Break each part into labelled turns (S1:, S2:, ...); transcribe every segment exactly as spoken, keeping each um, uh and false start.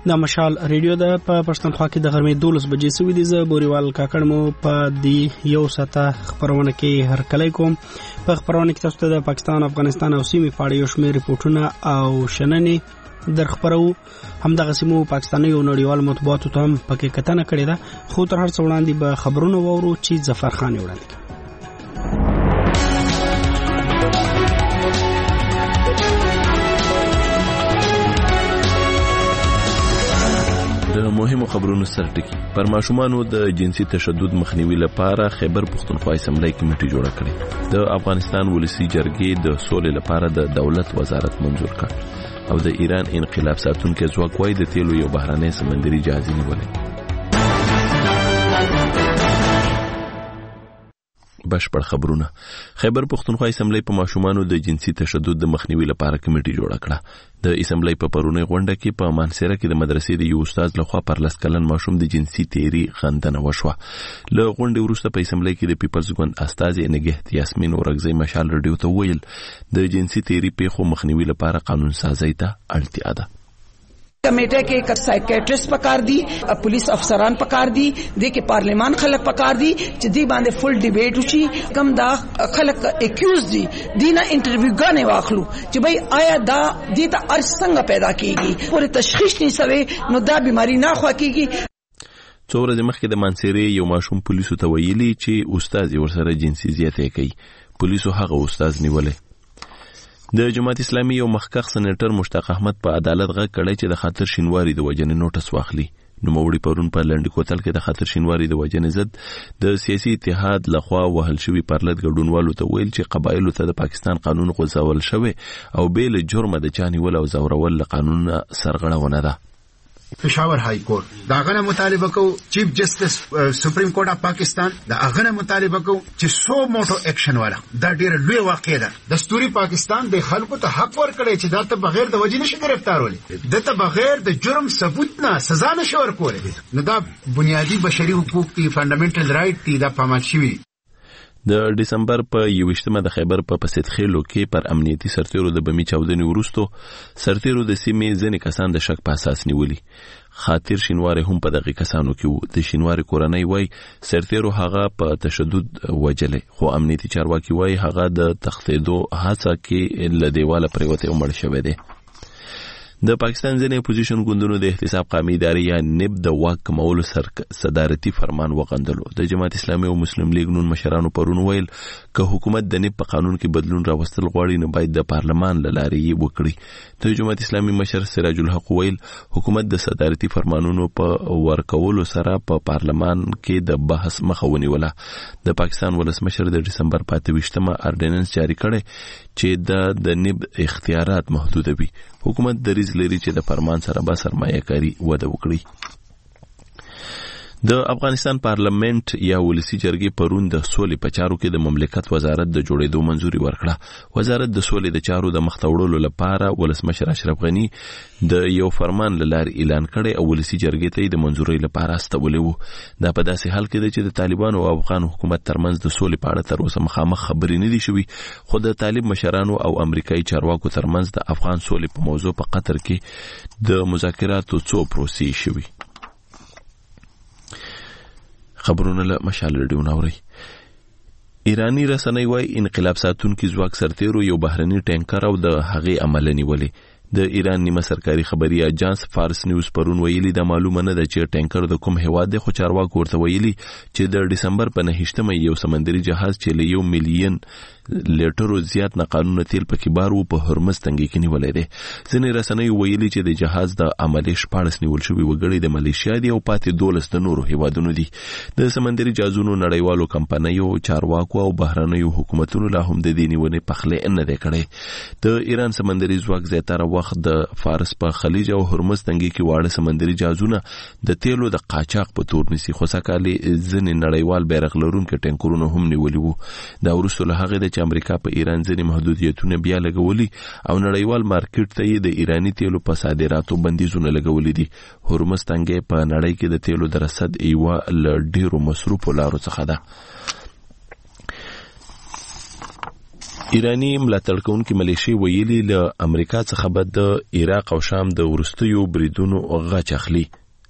S1: د مشال ریډیو د په پښتونخوا کې د غرمې دولس بجې سوي دي. زه بوريوال کاکړ مو په دې یو ساعته خبرونه کې هر کله کوم. په خبرونه کې تاسو ته د پاکستان، افغانستان او سیمې په اړه یو شمېر ریپورتونه او شننې در خبرو. همدغه سیمو پاکستاني او نړیوال مطبوعاتو ته هم پکې کتنه کړې ده. خو تر هر څه وړاندې به خبرونه وورو چې ظفر خان وړاندې کوي.
S2: د مهمو خبرونو سرټکی پر ماشومانو د جنسي تشدد مخنیوي لپاره خیبر پښتونخوا اسمبلی کمیټه جوړه کړې. د افغانستان ولسی جرګې د سولې لپاره د دولت وزارت منظور کړ او د ایران انقلاب ساتونکو ځواک وايي د تیلو یو بهراني سمندري جهاز نیولې. بشپړ خبرونه. خیبر پښتونخوا اسمبلی په ماشومانو د جنسي تشدد د مخنیوي لپاره کمیټه جوړه کړه. د اسمبلی په پرونی غونډه کې په مانسره کې د مدرسې د یو استاد لخوا پر لاس کلن ماشوم د جنسي تیری غندنه وشوه. له غونډې وروسته په اسمبلی کې د پیپلز ګوند استاذ نګهت یاسمین اورګزی مشال رادیو ته ویل د جنسي تیری پیښو مخنیوي لپاره قانون سازی ته اړتیا ده.
S3: کمیټه کې سایکیټریست پکار دي، پولیس افسران پکار دي، د کې پارلیمان خلک پکار دي چې دی باندې فل ډیبیټ وشي. کم دا خلک اکیوز دي دینه انټرویو غانې واخلو چې بھئی آیا دا دې ته ارث څنګه پیدا کیږي، پورې تشخیص نه سوي نو دا بیماری نه خوا کیږي.
S2: څو ورځې مخکې د مانسری یو ماشوم پولیسو ته ویلي چې استاد ورسره جنسي زیاتې کوي. پولیسو هغه استاد نیولې. د جماعت اسلامي یو مخکښ سېنیټر مشتاق احمد په عدالت غږ کړی چې د خاطر شینواری د وجنې نوټس واخلي. نوموړي پرون په لنډ کوتل کې د خاطر شینواری د وجنې ضد د سیاسي اتحاد لخوا وهل شوی پرلط ګډونوالو ته ویل چې قبایلو ته د پاکستان قانون غوځول شوی او بیل جرمه د چاني ول او زورول له قانون سرغړونه ده.
S4: پېښور های کورټ دا غنه مطالبه کو چیف جسټس سپریم کورټ اف پاکستان دا غنه مطالبه کو چې سو موټو اکشن والا دا ډیره لوی واقعه ده. دستوري پاکستان د خلکو ته حق ورکړي چې دا ته بغیر د وجې نشي گرفتارولې، د ته بغیر د جرم ثبوت نه سزا نشي ورکولې. نو دا بنیادی بشري حقوق دي، فندامنټل رائټ دي، دا پامات شوی.
S2: د دسمبر په یوویشتمه د خیبر په پسیدخیلو کې پر امنیتي سرتیرو د بمی چاودنې وروسته سرتیرو د سیمې ځینې کسان د شک په اساس نیولي. خاطر شینواری هم په دغه کسانو کې وو. د شینواری کورنۍ وای سرتیرو هغه په تشدد وجلې، خو امنیتي چارواکي وای هغه د تختیدو هڅه کې له دیواله پریوته عمر شوه دی. د پاکستان ځینې اپوزیشن ګوندونو د احتساب قومي ادارې یا نیب د واک کمولو صدارتي فرمان وغندلو. د جماعت اسلامي او مسلم لیگ نون مشرانو پرون ویل که حکومت د نیب په قانون کې بدلون راوستل غواړي نو باید د پارلمان له لارې یې وکړي. د جماعت اسلامي مشر سراج الحق ویل حکومت د صدارتي فرمانونو په ورکولو سره په پارلمان کې د بحث مخه ونیوله. د پاکستان ولسمشر د دسمبر په اته ویشتمه اردیننس جاری کړي چې د د نیب اختیارات محدودوي. حکومت دریځ لري چې د فرمان سره به سرمایه کاری وده وکړي. د افغانستان پارلمنت یا ولسی جرګې پرون د سولې په چارو کې د مملکت وزارت د جوړېدو منځوري ورکړه. وزارت د سولې د چارو د مختوړلو لپاره ولسمشر اشرف غنی د یو فرمان لاره اعلان کړي او ولسی جرګې ته د منځوري لپاره استولې وو. دا په داسې حال کې چې د طالبانو او افغان حکومت ترمنځ د سولې په اړه تر اوسه مخامخ خبرې نه دي شوي، خو د طالب مشرانو او امریکایي چارواکو ترمنځ د افغان سولې په موضوع په قطر کې د مذاکراتو څو پروسې شوي. خبرونه له مشال رادیو ناوري. ایرانی رسنۍ وای انقلاب ساتونکو ځواک سرتیرو یو بهرني ټینکر او د هغې عمل نیولې. د ایران نیمه سرکاري خبري اجانس فارس نیوز پرون ویلي د معلومه نه ده چې ټینکر د کوم هواد دی، خو چارواکو ورته ویلي چې د دسمبر په نهشتمه یو سمندري جهاز چې له یو میلیون لیټرو زیات ناقانونه تیل پکې بار وو په هرمز تنګي کې نیولې ده. ځینې رسنۍ ویلي چې د جهاز د عملي شپاړس نیول شوی وګړي د ملیشیا دي او پاتې دولس د نورو هوادونو دي. د سمندري جهازونو نړیوالو کمپنیو، چارواکو او بهرنیو حکومتونو لا هم د دې نیونې پخلې نه ده کړې. د ایران سمندري ځواک زیاتره وخت د فارس په خلیج او هرمز تنګي کې واړه سمندري جهازونه د تیلو د قاچاق په تور نسی، خو سکه‌لي ځینې نړیوال بیرغ لرونکي ټینکرونه هم نیولي وو. دا وروسته له هغې چې امریکا په ایران ځینې محدودیتونه بیا لګولي او نړیوال مارکیټ ته یې د ایرانی تیلو په صادراتو بندیزونه لګولي دي. هرمز تنګي په نړۍ کې د تیلو د رسد یوه له ډیرو مصروفو لارو څخه ده. ایرانی ملاتړ کوونکي ملیشي ویلي له امریکا څخه به د عراق او شام د وروستیو بریدونو غچ اخلي.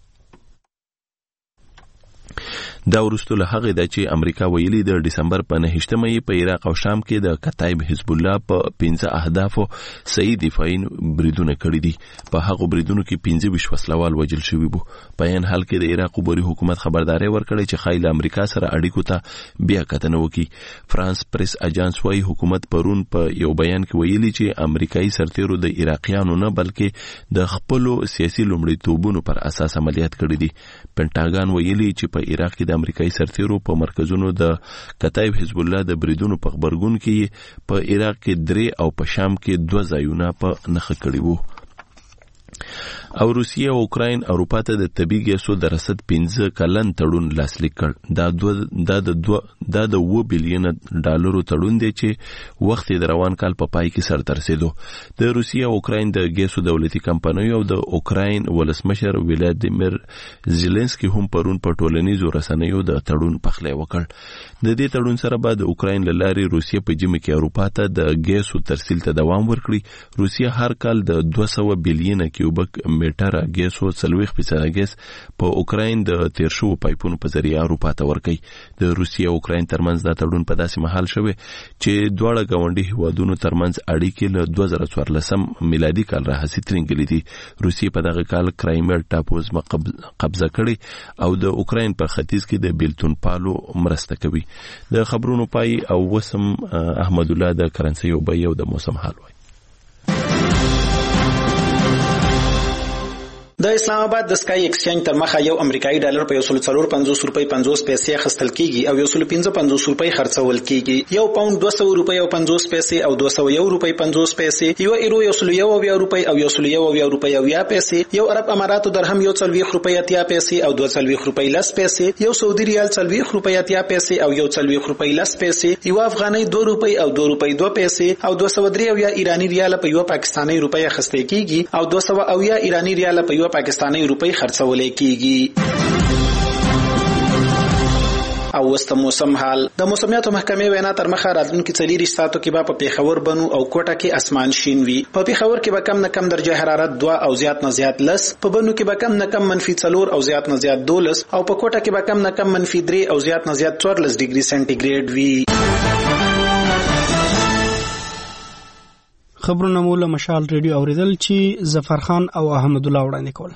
S2: دا وروسته له هغه د چې امریکا ویلي د دسمبر په نهشتمه یې په عراق او شام کې د کتایب حزب الله په پنځه اهدافو صحیح دفاعي بریدونه کړی دي. په هغه بریدونو کې پنځه ویشت وسلوال وژل شوي وو. په این حال کې د عراق عبوري حکومت خبرداري ورکړې چې خایل امریکا سره اړیکو ته بیا کتنه وکړي. فرانس پریس اجانس وايي حکومت پرون په یو بیان کې ویلي چې امریکایي سرتیرو د عراقیانو نه بلکې د خپل سیاسي لومړیتوبونو پر اساس عملیات کړي دي. پینټاګان ویلي چې په عراق کې د امریکایي سرتیرو په مرکزونو د کتایب حزب الله د بریدونو په خبرګون کې په عراق کې درې او په شام کې دوه ځایونه په نښه کړي وو. او روسیه او اوکراین اروپا ته د طبي ګیسو د رسد پنځه کلن تړون لاسلیک کړ. دا دوه دا د دوه دا د اوه بلین ډالرو تړون دی چې وخت د روان کال په پای کې سر ته رسیدو. د روسیه او اوکراین د ګیسو دولتي کمپنیو او د اوکراین ولسمشر ولادیمیر زيلنسکي هم پرون په ټولنیزو رسنیو د تړون پخلی وکړ. د دې تړون سره به د اوکراین له لارې روسیه په جمع کې اروپا ته د ګیسو ترسیل ته دوام ورکړي. روسیه هر کال د دوه سوه بلین کیوبک میټر ګیسو څلوېښت فیصده ګیس په اوکراین د تیر شوو پایپونو په ذریعه اروپا ته ورکوي. د روسیه او اوکراین ترمنځ دا تړون په داسې مهال شوی چې دواړه ګاونډي هیوادونو ترمنځ اړیکې له دوه زره څوارلسم میلادي کال راهیسې ترنګلې دي. روسیه په دغه کال کرایمیا ټاپو ځمکه قبضه کړې او د اوکراین په ختیځ کې د بیلتون پالو مرسته کوي. د خبرونو پای او وسم احمد الله د کرنسي او بیو د موسم حال وای.
S5: د اسلام آباد د سکای ایکسچینج تر مخه یو امریکایي ډالر په یو سل څلور پنځوس روپۍ پنځوس پیسې اخیستل کیږي او یو سل پنځه پنځوس روپۍ خرڅول کیږي. یو پاوند دوه سوه روپۍ او پنځوس پیسې او دوه سوه یو روپۍ پنځوس پیسې، یو ایرو یو سل یو اویا روپۍ او یو سل یو اویا روپۍ اویا پیسې، یو عرب اماراتو درهم یو څلوېښت روپۍ اتیا پیسې او دوه څلوېښت روپۍ لس پیسې، یو سعودي ریال څلوېښت روپۍ اتیا پیسې او یو څلوېښت روپۍ لس پیسې، یو افغانۍ دوه روپۍ او دوه روپۍ دوه پیسې او دوه سوه درې اویا ایرانی ریال په یو پاکستاني روپۍ اخیستل کیږي او دوه سوه اویا ایرانی ریال په یو پاکستاني روپۍ خرڅولې کیږي. او وسته موسم حال. د موسمیاتو محکمې وینا تر مخه راتلونکي څلېرویشت ساعتو کې به په پیښور بنو او کوټه کې اسمان شین وي. په پیښور کې به کم نه کم درجه حرارت دوه او زیات نه زیات لس، په بنو کې به کم نه کم منفي څلور او زیات نه زیات دولس او په کوټه کې به کم نه کم منفي درې او زیات نه زیات څوارلس ډیګري سنټیګریډ وي.
S1: خبرونه مو له مشال ریډیو اوریدل چې ظفر خان او احمد الله وړاندې کول.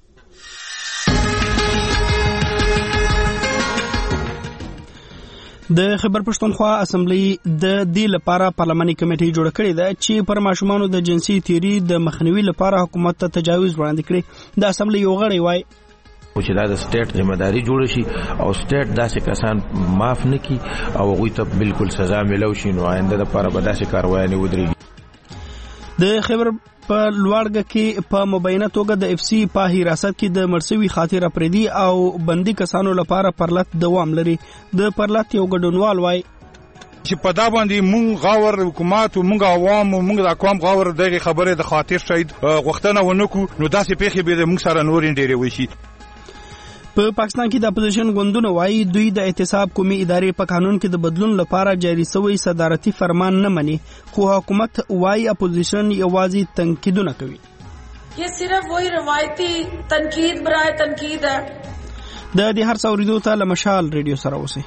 S1: د خیبر پښتونخوا اسمبلی د دې لپاره پارلماني کمیټه جوړه کړې ده چې پر ماشومانو د جنسي تیری د مخنیوي لپاره حکومت ته تجاوز وړاندې کړي. د اسمبلی یو غړی وای
S6: چې دا د سټیټ ذمہداري جوړ شي او سټیټ داسې کسان معاف نه کی او هغوی ته بالکل سزا ملو شي، نو آینده لپاره به داسې کاروایي نه ودرېږي.
S1: د خیبر په لوړګه کې په مبینه توګه د اف سی په حراست کې د مرسوي خاطر اپریدي او بندي کسانو لپاره پرلط دوام لري. د پرلط یو ګډونوال وای
S7: چې په دا باندې مونږ غاور حکومت او مونږ عوام او مونږ د اقوام غاور دغه خبره د خاطر شاید غوښتنه ونکو، نو داسې پیښې به مونږ سره نور ډېرې وشي.
S1: په پاکستان کې د اپوزیشن غوندونه وایي دوی د احتساب قومي ادارې په قانون کې د بدلون لپاره جاری شوی صدارتي فرمان نه مني، خو حکومت وایي اپوزیشن یوازې تنقیدونه کوي.
S8: یہ صرف وہی روایتی تنقید برائے تنقید ہے.
S1: د دې هر څه اوریدو ته له مشال ریډیو سره اوسئ.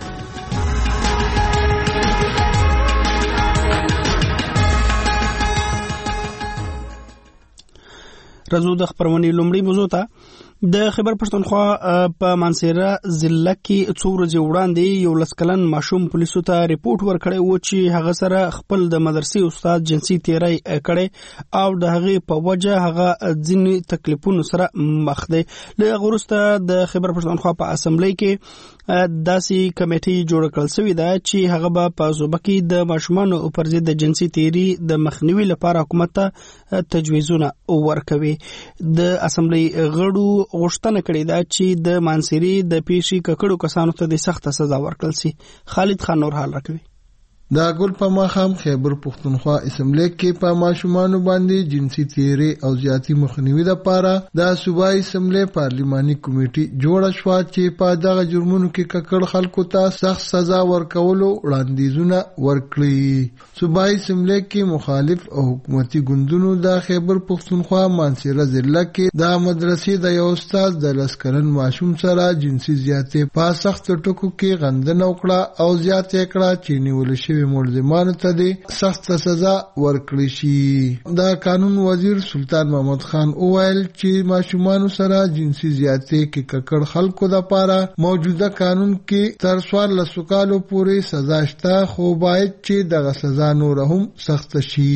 S1: رزو د خبرونې لومړی موضوع ته د خیبر پښتونخوا په مانسیره ضلع کې څو ورځې وړاندې یو لس کلن ماشوم پولیسو ته ریپورت ورکړی و چې هغه سره خپل د مدرسې استاد جنسي تیری کړی او د هغې په وجه هغه ځینې تکلیفونو سره مخ دی. له هغه وروسته د خیبر پښتونخوا په اسمبلی کې داسې کمیټې جوړه کړل شوې ده چې هغه به په صوبه کې د ماشومانو پر ضد د جنسي تیری د مخنیوي لپاره حکومت ته تجویزونه ورکوي. د اسمبلی غړو غوښتنه کړې ده چې د مانسيري د پیشي ککړو کسانو ته د سخت سزا ورکړل شي. خالد خان نور حال راکوي.
S9: دا ګل په ماښام خیبر پښتونخوا اسمبلی کې په ماشومانو باندې جنسي تیرې او زیاتی مخنیوي لپاره د صوبایي اسمبلی پارلماني کمیټه جوړه شوه چې په دغه جرمونو کې ککړ خلکو ته سخت سزا ورکولو وړاندیزونه ورکړي. صوبایي اسمبلی کې مخالف او حکومتي ګوندونو د خیبر پښتونخوا مانسیره ضلع کې د مدرسې د یو استاد د لس کلن ماشوم سره جنسي زیاتې په سخت ټکو کې غندنه وکړه او زیاتې کړه چې نیول شوي ملزمانو ته د سخت سزا ورکړي شي. د قانون وزیر سلطان محمد خان وویل چې ماشومانو سره جنسي زیاتې کې ککړ خلکو لپاره موجوده قانون کې تر څوارلس کالو پورې سزا شته، خو باید چې دغه سزا نور هم سخت شي.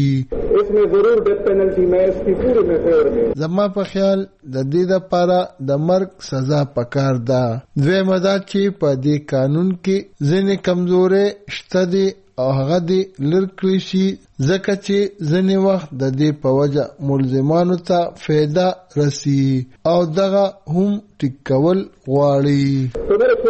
S9: زما په خیال د دې لپاره د مرګ سزا پکار ده. دویمه دا چې په دې قانون کې ځینې کمزورې شته دي او هغه دې لر کړی شي، ځکه چې ځینې وخت د دې په وجه ملزمانو ته فایده رسی او دغه هم ټیک کول غواړي.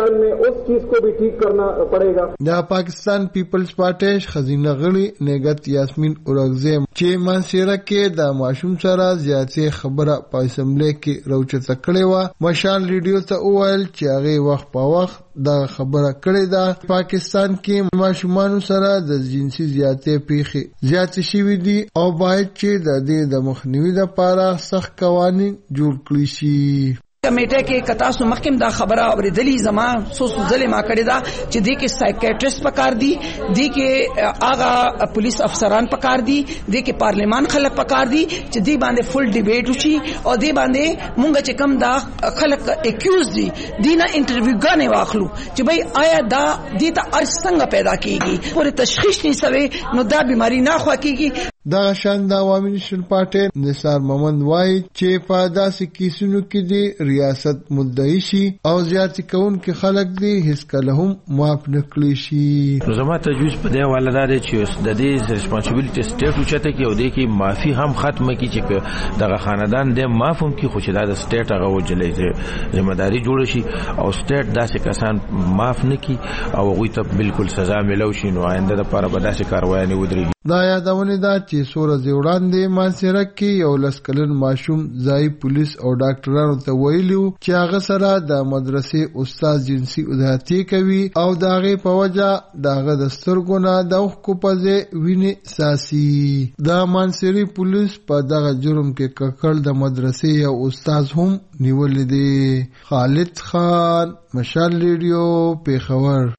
S9: د پاکستان پیپلز پارټي خزینه غړي نګت یاسمین اورغزی چې منصیره کې د ماشوم سره زیاتې خبره په اسمبلی کې راوچته کړې وه، مشال ریډیو ته وویل چې هغه وخت په وخت دا خبره کړې ده. پاکستان کې ماشومانو سره د جنسي زیاتې پیښې زیاتې شوي دي او باید چې د دې د مخنیوي لپاره سخت قوانین جوړ کړي شي.
S3: کمیټه کې کتاسو مخکم دا خبره اوریدلی زما سو ځلې ما کړی دا چې دې کې سایکیاټریست پکار دي، دې کې آغا پولیس افسران پکار دي، دې کې پارلیمان خلک پکار دي چې دې باندې فل ډیبیټ وشي او دې باندې مونږ چې کم دا خلک اکیوز دي دینه انټرویو غانې واخلو چې بھئی آیا دا دې ته ارث څنګه پیدا کیږي، پورې تشخیص نه سوي نو دا بیماری نه خوا کیږي.
S9: دغه شان د عوامي نېشنل پارټي نثار محمد وایي چې په داسې کیسونو کې د ریاست مدعي شي او زیاتې کوونکي خلک دي هیڅ کله هم معاف نه کړی شي.
S6: زما تجویز په دې حواله دا دی چې د دې ریسپانسیبিলিټي سټیټ اوچته کې او د کې معافي هم ختمه کی چې دغه خاندان د معاف هم کی خو چې د سټیټ هغه وجلې ذمہداري جوړ شي او سټیټ داسې کسان معاف نه کی او هغه ته بالکل سزا ملو شي، نو آینده لپاره به داسې کاروایی نه ودرېږي.
S9: دا یادونه ده چې سوره وړاندې مانسیره کې یو لس کلن ماشوم ځای پولیس او ډاکټرانو ته ویلو چې هغه سره د مدرسې استاد جنسي زیاتې کوي او د هغې په وجه د هغه د سترګو نه د اوښکو په ځای وینې څاڅي. د مانسیرې پولیس په دغه جرم کې ککړ د مدرسې یو استاد هم نیولی دی. خالد خان، مشال ریډیو، پیښور.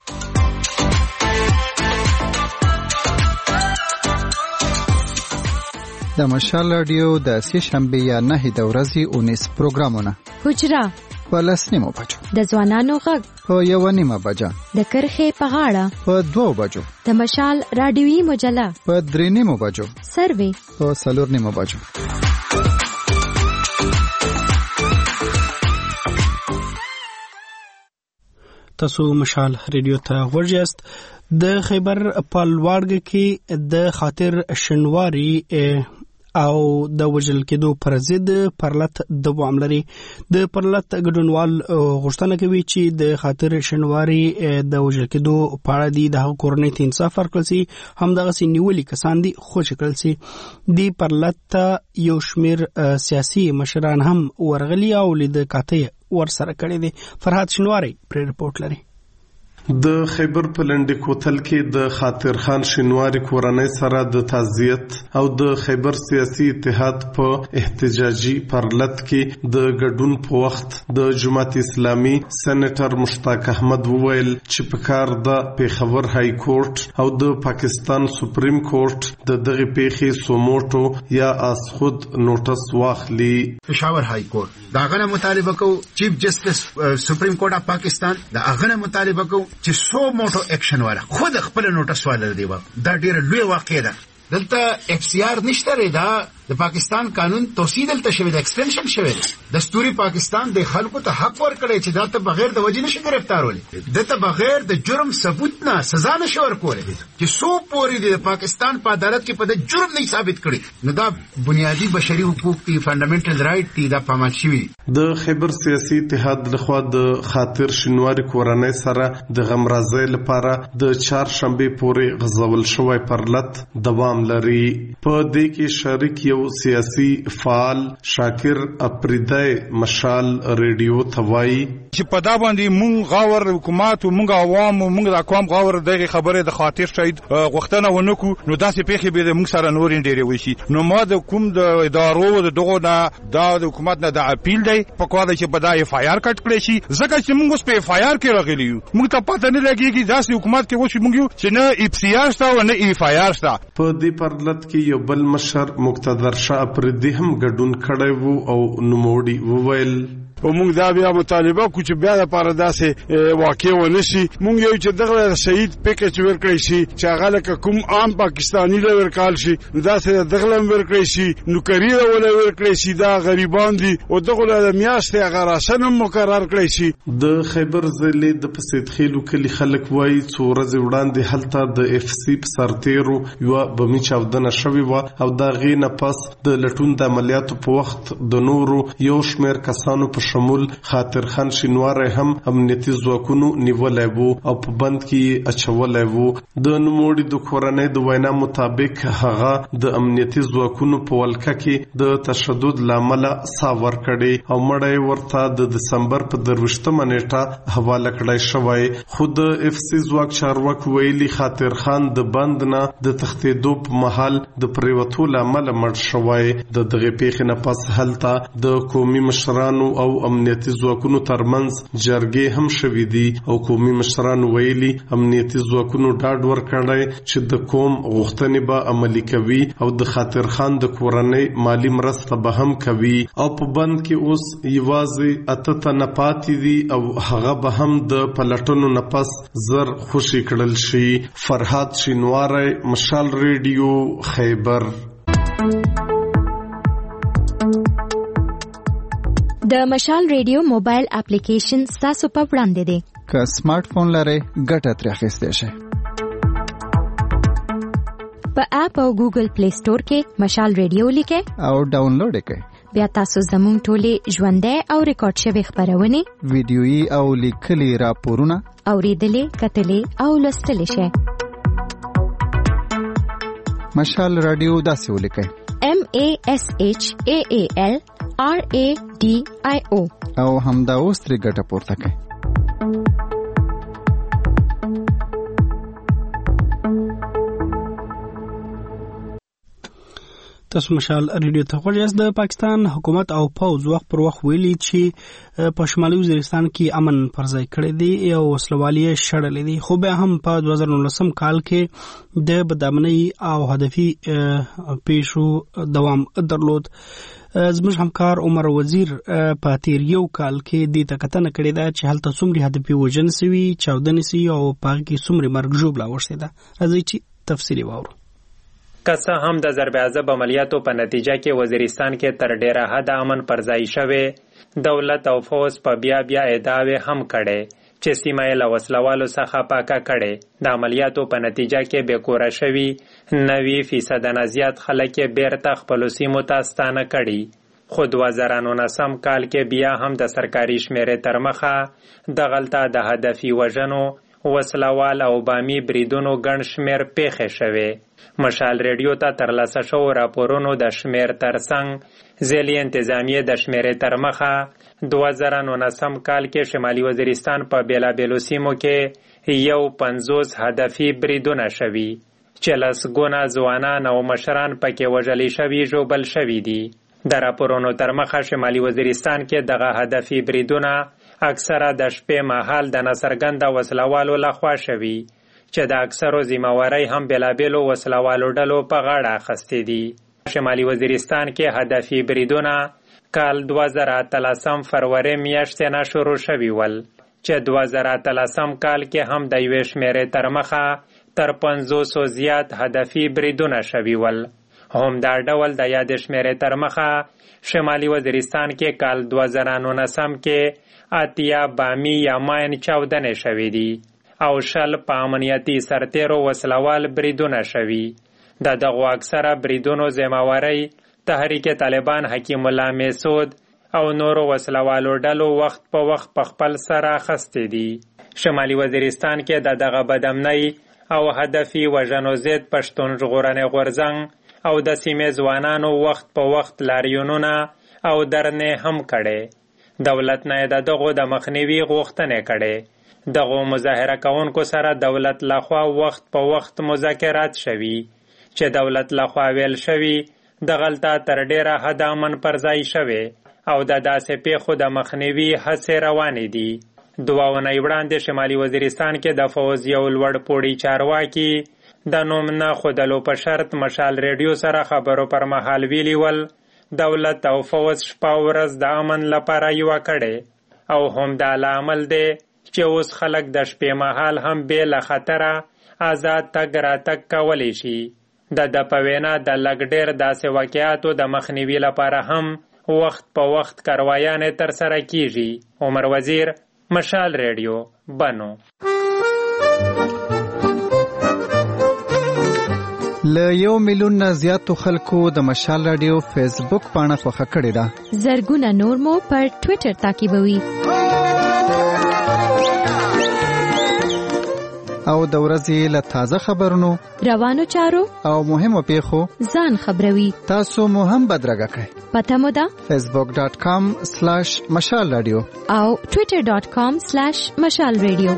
S10: د مشال رادیو د سې شنبه یا نه د ورځې اونیس پروګرامونه
S11: حجره
S10: په لس نیمو بجو،
S11: د ځوانانو غږ
S10: په یو نیمه بجه،
S11: د کرخې په غاړه
S10: په دوو بجو،
S11: د مشال رادیوي مجله
S10: په درې نیمو بجو،
S11: سروي
S10: په څلور نیمو بجو.
S1: تاسو مشال ریډیو ته غوږ یاست. د خیبر په لوړګ کې د خاطر شنواری او د وجل کېدو پر ضد پرلط د واملري د پرلط ګډونوال غوښتنه کوي چې د خاطر شنواری د وجل کېدو په اړه دي د کورنۍ ته انصاف ورکړل شي، هم دغه سي نیولي کسان دي خوشی کړل شي. د پرلط یو شمیر سیاسي مشران هم ورغلي او لید کاته ور سره کړی دي. فرحات شنواری پر رپورټ لري.
S12: د خیبر په لنډ کوتل کې د خاطر خان شینواری کورنۍ سره د تعزیت او د خیبر سیاسي اتحاد په احتجاجي پرلط کې د ګډون په وخت د جماعت اسلامي سېنیټر مشتاق احمد وویل چې په کار د پیښور های کورټ او د پاکستان سپریم کورټ د دغه پیښې سوموټو یا اس خود نوټس واخلي.
S4: پیښور های کورټ دا غنه مطالبه کو چیف جسټس سپریم کورټ اف پاکستان دا غنه مطالبه کو چې سو موټو اکشن والا خود خپل نوټس والا دی. دا ډیره لوی واقعه ده. دلته اف سی آر نشته، دا د پاکستان قانون توسیع دلته شوی د ایکسټنشن شوی دستوري پاکستان د خلکو ته حق ورکړي چې دا ته بغیر د وجې نشي گرفتارولې دته بغیر د جرم ثبوت نه سزا نشي ورکولې چې سو پوری د پاکستان په عدالت کې په د جرم نه ثابت کړي نو دا بنیادی بشري حقوق دي فندامنټل رائټ دي دا پامل شوی
S12: د خیبر سیاسي اتحاد لخوا د خاطر شینواری کورنۍ سره د غمرازۍ لپاره د چهارشنبه پورې غزول شوی پرلط دوام لري په دې کې شریک یو سیاسي فعال شاکر اپریدای مشال ریډیو توای
S7: چې په دا باندې مونږ غاور حکومت او مونږ عوام او مونږ د اقوام غاور دغه خبره د خاطر شهید غوښتنه ونکو نو داسې پیښې به مونږ سره نور ډېرې وشي نو ما د کوم د ادارو د دغه نه د حکومت نه د اپیل دی په کومه چې په دا اف آی آر کټ کړی شي ځکه چې مونږ اوس په اف آی آر کې راغلی یو مونږ ته پته نه لګیږي داسې حکومت کې وشي مونږ چې نه اف سی آر شته او نه اف آی آر شته
S12: په دې پرلط کې یو بل مشر مقتدر شاه اپریدی هم ګډون کړی وو او نوموړي وویل
S13: او موږ دا بیا مطالبه کو چې بیا د پاره داسې واقع ونه شي موږ یو چې دغه شهید پیکج ورکړی شي چې هغه لکه کوم عام پاکستانی له ورکال شي داسې دغه ورکړی شي نو کریره ولا ورکړی شي دا غریبان دي او دغه له میاشتې هغه راشن مقرر کړی شي
S12: د خیبر ضلع د پسید خېلو کلی خلک وایي څو ورځې وړاندې هلته د اف سی په سرتیرو یو بمی چاودنه شوې و او دا غي نه پس د لټون د عملیاتو په وخت د نورو یو شمېر کسانو په شمول خاطر خان شینواری هم امنیتي ځواکونو نیولای وو او په بند کې اچولای وو د نوموړي د کورنۍ د وینا مطابق هغه د امنیتي ځواکونو په ولکه کې د تشدد لامل ساور کړي او مړی ورته د دسمبر په دروشتمه نیټه حواله کړای شوی خود اف سی ځواک چارواکي ویلي خاطر خان د بند نه د تختیدو په محل د پریوتو لامل مړ شوی د دغه پیښې نه پس هلته د قومي مشرانو او امنیتي ځواکونو ترمنځ جرګې هم شوې دي او قومي مشرانو ویلي امنیتي ځواکونو ډاډ ورکړی چې د قوم غوښتنې به عملي کوي او د خاطر خان د کورنۍ مالی مرسته به هم کوي او په بند کې اوس یوازې اته تنه پاتې دي او هغه به هم د پلټنو نه پس زر خوشي کړل شي. فرهاد شینواری، مشال ریډیو، خیبر.
S11: د مشال ریډیو موبایل اپلیکیشن تاسو په وړاندې دی.
S10: که سمارټ فون لرئ ګټه ترې اخیستی شئ.
S11: په اپ او ګوګل پلی سٹور کې مشال ریډیو لیکئ
S10: او ډاونلوډ یې کړئ.
S11: بیا تاسو زموږ ټولې ژوندۍ او ریکارډ شوې خپرونې،
S10: ویډیويي او لیکلي راپورونه
S11: اورېدلې، کتلې او لوستلی شئ.
S10: مشال رادیو داسې ولیکئ:
S11: M A S H A A L R A D I O
S10: او همدا اوس ترې ګټه پورته کړئ.
S1: تاسو مشال ریډیو ته غوړئ. د پاکستان حکومت او پوځ وخت پر وخت ویلي چې په شمالي وزیرستان کې امن پر ځای کړی دی او وسلوالي شړلې دي، خو بیا هم په دوه زره نولسم کال کې د بدامنۍ او هدفي پیښو دوام درلود. زموږ همکار عمر وزیر په تیر یو کال کې د تکتنه کړې ده چې هلته څومره هدفي وژن سوي، چاودنې سوي او په هغه کې څومره مرګ ژوبله اوښتې ده. راځئ چې تفصیلي واورو.
S14: که څه هم د ضرب عضب عملیاتو په نتیجه کې وزیرستان کې تر ډیره حده امن پر ځای شوی، دولت او فوج په بیا بیا ادعاوې هم کړي چې سیمه یې له وسلوالو څخه پاکه کړي. د عملیاتو په نتیجه کې بې کوره شوي نوي فیصده نه زیات خلک یې بیرته خپلو سیمو ته ستانه کړي. خو دوه زره نولسم کال کې بیا هم د سرکاري شمیرې تر مخه دغلته د هدفي وژنو، وسلوال او بامي بریدونو ګڼ شمیر پیښې شوې. مشال ریډیو ته ترلاسه شوو راپورونو د شمیر ترڅنګ ځلې انتظامیې د شمیرې تر مخه دوه زره نولسم کال کې شمالي وزیرستان په بیلابیلو سیمو کې یو پنځوس هدفي بریدونه شوي چې لس ګونه ځوانان او مشران پکې وژلي شوي ژوبل شوي دي. د راپورونو تر مخه شمالي وزیرستان کې دغه هدفي بریدونه اکثره د شپې مهال د ناڅرګنده وسلوالو لخوا شوي چې د اکثرو ذمہواری هم بېلابېلو وسلوالو ډلو په غاړه اخیستې دي. شمالي وزیرستان کې هدفي بریدونه کال دوه زره اتلسم فروری میاشتې نه شروع شوي ول چې دوه زره اتلسم کال کې هم د یوې شمېرې تر مخه تر پنځوسو زیات هدفي بریدونه شوي ول. هم دا ډول د یاد شمیرې تر مخه شمالي وزیرستان کې کال دوه زره نولسم کې اتیا بامي یا ماین چاودنې شوې دي او شل په امنیتي سرتیرو وسلوال بریدونه شوي. د دغو اکثره بریدونو ذمہواری تحریک طالبان حکیم الله میسود او نورو وسلوالو ډلو وخت په وخت په خپل سره اخیستې دي. شمالي وزیرستان کې د دغه بدامنۍ او هدفي وژنو ضد پښتون ژغورنې غورځنګ او د سیمې ځوانانو وخت په وخت لاریونونه او درنې هم کړي. دولت نه د دغو د مخنیوي غوښتنې کړي. دغو مظاهره کوونکو سره دولت لخوا وخت په وخت مذاکرات شوي چې دولت لخوا ویل شوي دغلته تر ډیره حد امن پر ځای شوی او د داسې پیښو د مخنیوي هڅې روانې دي. دوه اونۍ وړاندې شمالي وزیرستان کې د فوز یو لوړ پوړي چارواکي د نوم نه ښودلو په شرط مشال ریډیو سره خبرو پر مهال ویلي ول دولت او فوز شپه ورځ د امن لپاره یوه کړې او هم دا لامل دی چې اوس خلک د شپې مهال هم بې له خطره آزاد تګ راتګ کولی شي. د ده په وینا د لږ ډېر داسې واقعاتو د مخنیوي لپاره هم وخت په وخت کاروایانې ترسره کیږي. عمر وزیر، مشال ریډیو، بنو.
S10: له یو میلیون نه زیاتو خلکو د مشال رادیو فیسبوک پاڼه خوښه کړې ده.
S11: زرګونه نور مو پر ټویټر تعقیبوي.
S10: او د ورځې له تازه خبرونو،
S11: روانو چارو
S10: او مهمو پیښو
S11: ځان خبروي.
S10: تاسو مو هم بدرګه کړئ.
S11: پته مو ده
S10: فیسبوک ډاٹ کام سلیش مشال رادیو
S11: او ټویټر ډاٹ کام سلیش مشال رادیو.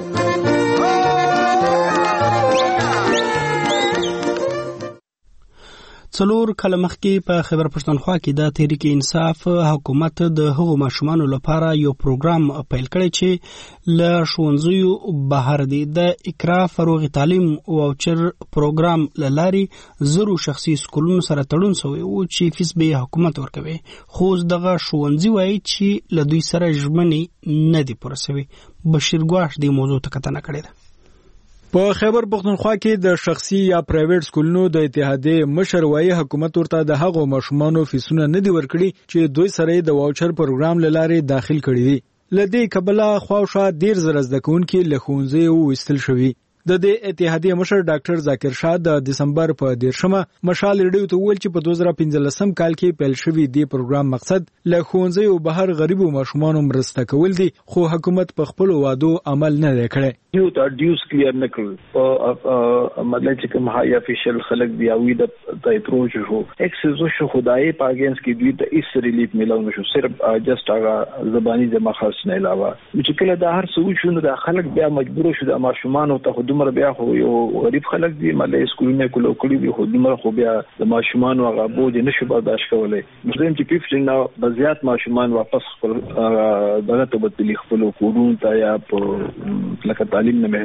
S1: څلور کاله مخکې په خیبر پښتونخوا کې د تحریک انصاف حکومت د هغو ماشومانو لپاره یو پروګرام پیل کړی چې له ښوونځیو بهر دی. د اقرا فروغ تعلیم واوچر پروګرام له لارې زرو شخصي سکولونو سره تړون شوی و چې فیس به حکومت ورکوي، خو دغه ښوونځي وایي چې له دوی سره ژمنې نه دي پوره شوي. بشیر ګواش دې موضوع ته کتنه کړې ده.
S15: په خیبر پښتونخوا کې د شخصي یا پرایویټ سکولونو د اتحادیې مشر وایي حکومت ورته د هغو ماشومانو فیسونه نه دي ورکړي چې دوی سره د واوچر پروګرام له لارې داخل کړي دي. له دې کبله خواوشا ډیر زره زده کوونکي له ښوونځیو وایستل شوي. د دې اتحادیې مشر ډاکټر ذاکر شاه د دسمبر په دیرشمه مشال ریډیو ته وویل چې په دوه زره پنځلسم کال کې پیل شوی دی پروګرام مقصد له ښوونځیو بهر غریبو ماشومانو مرسته کول دي، خو حکومت په خپل وعدو عمل نه دی کړی.
S16: یو ته ډیوس کلیر نه کړ مطلب چې کوم هاي افیشل خلک دی او د د اپروچ شو اکسسو شو خدای په اگینس کې دوی ته اس ریلیف ملو نشو، صرف جست هغه زبانی جمع خاص نه علاوه چې کله د هر څه شو د خلک بیا مجبور شو د ماشومان ته خدمت بیا خو یو غریب خلک دی مله سکولونه کولو کړی دی خدمت خو بیا د ماشومان هغه بوج نشو برداشت کولای. مسلم چې پیفټ نه بزیات ماشومان واپس خپل دغه ته بدلی خپل کورون ته یا په لکه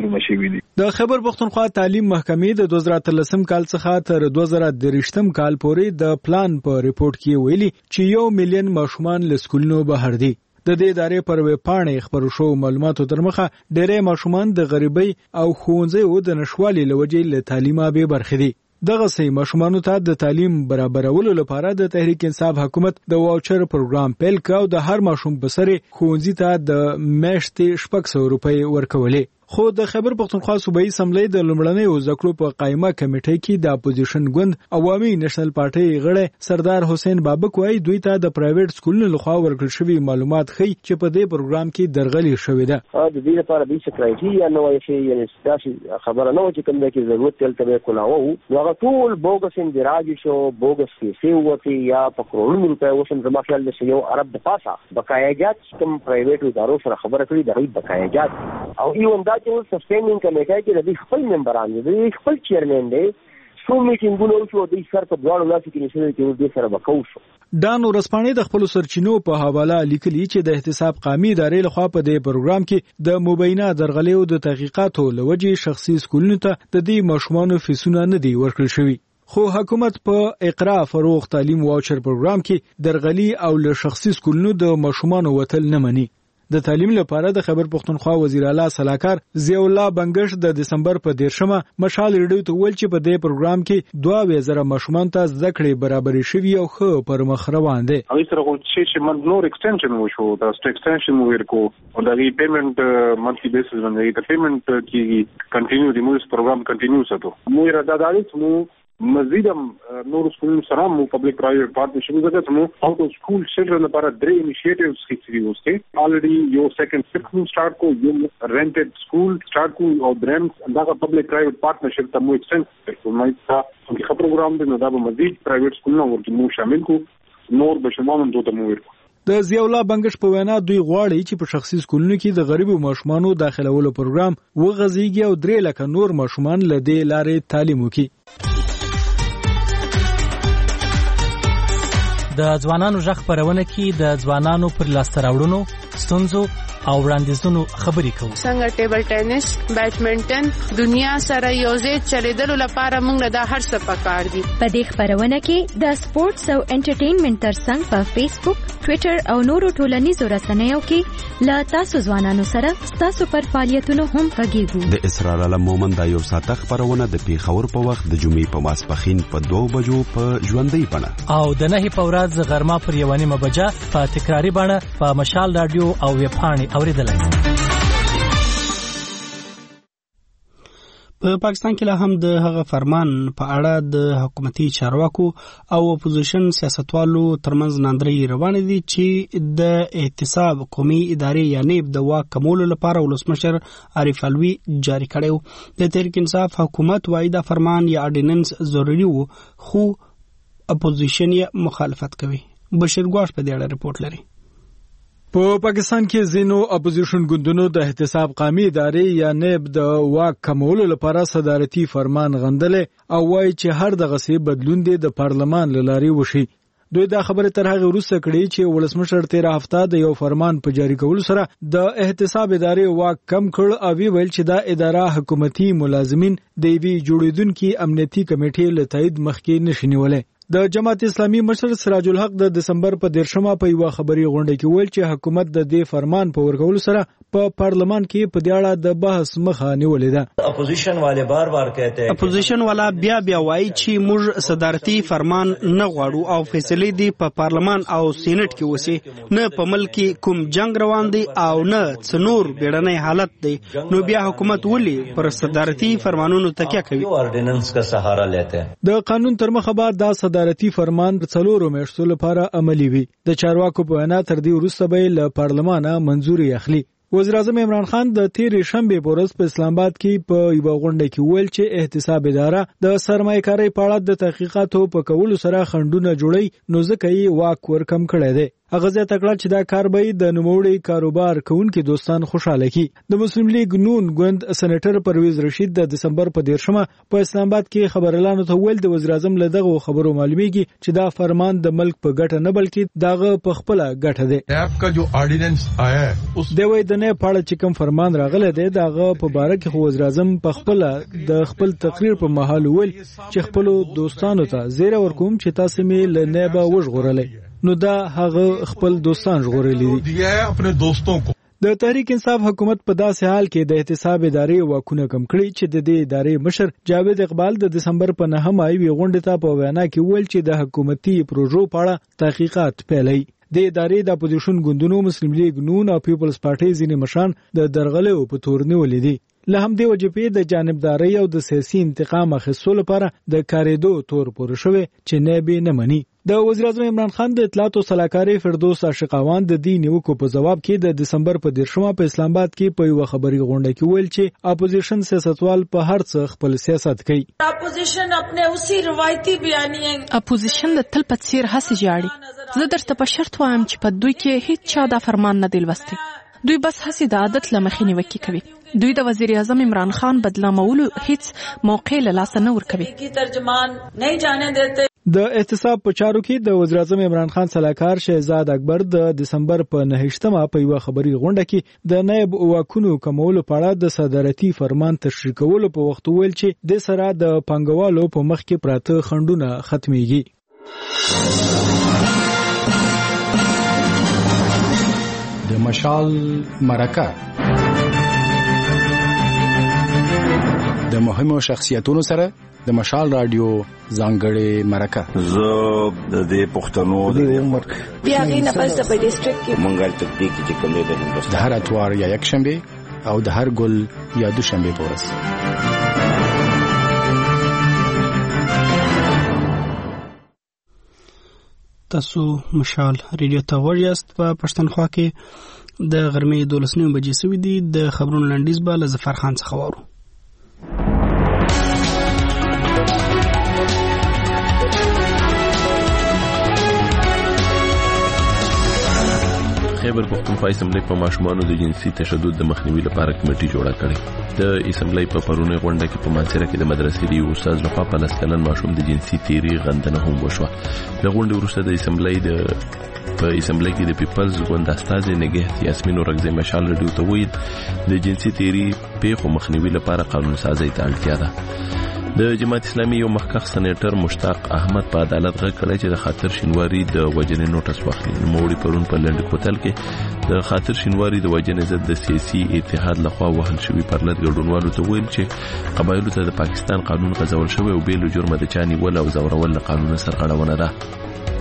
S15: د خیبر پښتونخوا تعلیم محکمې د دوه زره اتلسم کال څخه تر دوه زره دریشتم کال پورې د پلان په ریپورت کې ویلي چې یو میلیون ماشومان له سکولونو بهر دي. د دې ادارې پر ویب پاڼې خبرو شو معلوماتو تر مخه ډېری ماشومان د غریبۍ او ښوونځیو د نشوالي له وجې له تعلیمه بې برخې دي. دغه سي ماشومانو ته د تعلیم برابرولو لپاره د تحریک انصاف حکومت د واوچر پروګرام پیل کړ او د هر ماشوم په سر ښوونځي ته د میاشتې شپږ سوه روپۍ ورکولې. خو د خیبر پښتونخوا صوبایي اسمبلی د لومړنیو زده کړو په قایمه کمیټې کې د اپوزیشن ګوند عوامي نېشنل پارټي غړی سردار حسین بابک وایي دوی ته د پرایویټ سکولونو لخوا ورکړل شوي معلومات ښیي چې په دې پروګرام کې درغلي شوې ده.
S17: د دې لپاره د سکرایټریا نو وایي چې یعنی ستاسو خبره نه و چې کوم کې ضرورت تل ته کولاو نو هغه ټول بوګس اندراج شو، بوګس پیسې وتی یا په کروڑونو روپیا وشم زما خیال د یو عرب د پاسه بقایاجات کوم پرایویټ ادارو سره خبره کړې د بقایاجات او ایون دا چې سسټینینګ کمیټه کې د خپل ممبران دي، د خپل چیرمن دی، څو میټینګونه شو د سر په دواړو لاسو کې نشي چې د سره وکاو شو.
S15: دان ورسپانې د خپل سرچینو په حواله لیکلي چې د احتساب قامي ادارې لخوا په دې پروګرام کې د مبینه درغلیو د تحقیقاتو لوجې شخصي سکولونو ته د دې ماشومانو فیسونه نه دي ورکړل شوي. خو حکومت په اقرا فروغ تعلیم واوچر پروګرام کې درغلي او له شخصي سکولونو د ماشومانو وتل نه مني. د تعلیم لپاره د خیبر پختونخوا وزیر اعلی صلاحکار ضیاء الله بنگش د دسمبر په دیرشمه مشال ریډیو ته ویل چې په دې پروګرام کې دوه زره ماشومان ته زده کړې برابرې شوي او ښه پر مخ روان دي.
S18: هغه سره چې چې من نور ایکسټنشن وشو دا ایکسټنشن مو ورکو او دا ری پیمنٹ منثلی بیسس باندې دا پیمنٹ کې کنټینیو دی موږ پروګرام کنټینیو ساتو. مو اراده دا چې مو مزیدم نور سکول سره مو پبلک پرایویټ پارټنرشپ زده مو او د سکول چلډرن لپاره درې انیشیټیوز هیڅ اوسته الریډي یو سیکنډ سیکشن سٹارټ کو یو رینټډ سکول سٹارټ کو او درم دا پبلک پرایویټ پارټنرشپ ته مو ایکسټنډ کړو. مې تا څنګه پروګرام دی نو دا به مزید پرایویټ سکول نو ورته مو شامل کو نور بشمانم دوته مو ورکو.
S15: د ضیاء الله بنگش په وینا دوی غواړي چې په شخصي سکولونو کې د غریبو ماشومانو داخلولو پروګرام وغځيږي او درې لکه نور ماشومان له دې لارې تعلیم وکړي.
S19: د ځوانانو ژغ خپرونه کې د ځوانانو پر لاسته راوړنو ستونزو او وړاندیزونو خبرې کوو.
S20: څنګه ټیبل ټینس، بیډمنټن دنیا سره یوځای چلیدلو لپاره موږ له دا هر څه پکار دي.
S11: په دې خبرونه کې د سپورتس او انټرټینمنټ ترڅنګ په فیسبوک، ټوئیټر او نورو ټولنیزو رسنیو کې له تاسو ځوانانو سره تاسو پر فعالیتونو هم غږیږو.
S21: د اسرار علم مومن د یو ساعته خبرونه د پیښور په وخت د جمعې په ماسپښین په دوه بجو په ژوندۍ بڼه
S19: او د نهي په ورځ غرمه پر یوه نیمه بجه په تکراري بڼه په مشال رادیو او ویب پاڼې اوریدلای.
S1: په پاکستان کې لا هم د هغه فرمان په اړه د حکومتي چارواکو او اپوزیشن سیاستوالو ترمنځ ناندرۍ روانې دي چې د احتساب قومي ادارې یا نیب د واک کمولو لپاره ولسمشر عارف علوي جاری کړی. د تحریک انصاف حکومت وايي دا فرمان یا اورډیننس ضروري وو خو اپوزیشن یې مخالفت کوي. بشیر ګواش په دې اړه رپورټ لري.
S15: په پاکستان کې زینو اپوزیشن ګوندونو د احتساب قومي ادارې یا نیب د واک کمولو لپاره صدارتي فرمان غندلې او وایي چې هر دغه څه بدلون دی د پارلمان له لارې وشي. دوی دا خبره تر هغه وروسته کړې چې ولسمشر تیر هفته د یو فرمان په جاری کولو سره د احتساب ادارې واک کم کړ او ویل چې دا اداره حکومتي ملازمین د یوې جوړیدونکو امنیتي کمیټې له تایید مخکې نشي نیولای. د جماعت اسلامي مشر سراج الحق د دسمبر په دیرشمه په یو خبري غونډه کې ویل چې حکومت د دې فرمان په ورکولو سره په پارلمان کې په دې اړه د بحث مخه نیولې ده.
S22: اپوزیشن والے بار بار کہتے ہیں
S1: اپوزیشن والا بیا بیا وایي چې موږ صدارتي فرمان نه غواړو او فیصله دي په پارلمان او سېنات کې وسی، نه په ملک کې کوم جنگ روان دي او نه څنور بیړنۍ حالت دی. نو بیا حکومت ولي پر صدارتي فرمانونو تکیه کوي؟
S22: اورډیننس کا سہارا لیتے ہیں.
S15: د قانون تر مخه بعد دا صدارتي فرمان د څلورو میاشتو لپاره عملی وي. د چارواکو په وینا تر دې وروسته به له پارلمانه منظوري اخلي. وزیر اعظم عمران خان د تیرې شنبې په ورځ په اسلام آباد کې په یوه غونډه کې ویل چې احتساب اداره د سرمایه‌کارۍ په اړه د تحقیقاتو په کولو سره خنډونه جوړي نو ځکه یې واک ورکم کړی دی. هغه زیاته کړه چې دا کار به د نوموړي کاروبار کوونکي دوستان خوشاله کړي. د مسلم لیگ نون ګوند سېنیټر پرویز رشید د دسمبر په دیرشمه په اسلام آباد کې خبرلانو ته ویل د وزیر اعظم له دغه خبرو معلومیږي چې دا فرمان د ملک په ګټه نه بلکې دغه په خپل ګټه دی.
S23: نیب کا جو آرډیننس آیا ہے
S15: اس د وای د نه پاړه چې کوم فرمان راغله دی دغه په باره کې خو وزیر اعظم په خپل د خپل تقریر په محل ویل چې خپل دوستانو ته زیره ورکوم چې تاسو مې له نیبه وژغورلې. نو دا هغه خپل دوستان ژغورلي دي.
S23: خپل دوستوں کو
S15: د تحریک انصاف حکومت په داسې حال کې د احتساب ادارې واکونه کم کړي چې د دې ادارې مشر جاوید اقبال د دسمبر په نهمه ایوي غونډه ته په وینا کې ویل چې د حکومتي پروژو په اړه تحقیقات پیلوي. د ادارې د اپوزیشن ګوندونو مسلم لیگ نون او پیپلز پارټي ځینې مشران د درغلو په تور نیولې دي. له همدې وجې د جانبدارۍ او د سیاسي انتقام اخیستلو لپاره د کاریدو تور پورې شوی چې نه به نه مني. د وزیر اعظم عمران خان د اطلاعاتو سلاکاري فردوس عاشقاوان د دې نیوکو په جواب کې د دسمبر په دیرشمه په اسلام آباد کې په یو خبري غونډه کې ویل چې اپوزیشن سیاستوال په هر څه خپل سیاست کوي.
S8: اپوزیشن خپل اوسې روایتي بیانیه
S24: اپوزیشن د تل په څیر هڅه جاړي. زه درته په شرط وایم چې په دوی کې هیڅ چا دا فرمان نه دی لوستی. دوی بس هڅه د عادت لمخې نیوکې کوي. دوی د وزیر اعظم عمران خان بدلامولو هیڅ موقع له لاسه نه ورکوي.
S8: کی ترجمان نه جانے دیتے.
S15: د احتساب په چارو کې د وزیر اعظم عمران خان سلاکار شهزاد اکبر د دسمبر په نهشتمه په یو خبري غونډه کې د نائب واکونو کمولو په اړه د صدارتي فرمان تشریح کولو په وخت ویل چې د سره د پنګوالو په مخ کې پراته خنډونه ختميږي.
S25: د
S2: مشال مرکه د مهمو شخصیتونو سره د مشال رادیو ځانګړې مرکه.
S3: زه د دې پښتنو د عمر
S8: بیا غي نه پس په ډیسټریکټ کې
S3: مونږه تطبیق چې کوم دی د هندوستان
S2: د هر اتوار یا یک شنبه او د هر ګل یا دو شنبه په ورځ.
S1: تاسو مشال ریډیو ته وریاست. په پښتونخوا کې د غرمې دولس نیمې بجې سوي دي. د خبرونو لنډیز به له ظفر خان څخه واورو.
S5: خیبر پختونخوا اسمبلی په ماشومانو د جنسي تشدد د مخنیوي لپاره کمیټه جوړه کړې. د اسمبلی په پرونی غونډه کې په مانسره کې د مدرسې د یو استاد لخوا په لس کلن ماشوم د جنسي تیری غندنه هم وشوه. د غونډې وروسته د اسمبلی د په اسمبلی کې د پیپلز ګوند استازي نګهت یاسمین اورګزی مشال رډیو ته ویل د جنسي تیری پیښو مخنیوي لپاره قانون سازي ته اړتیا ده. د جماعت اسلامي یو مخکښ سېنیټر مشتاق احمد په عدالت غږ کړی چې د خاطر شینواری د وجنې نوټس واخلي. نوموړي پرون په لنډ کوتل کې د خاطر شینواری د وجنې ضد د سیاسي اتحاد لخوا وهل شوي پرلط ګډونوالو ته ویل چې قبایلو ته د پاکستان قانون غځول شوی او بیل جرمه د چا نیول او ځورول له قانون سرغړونه ده.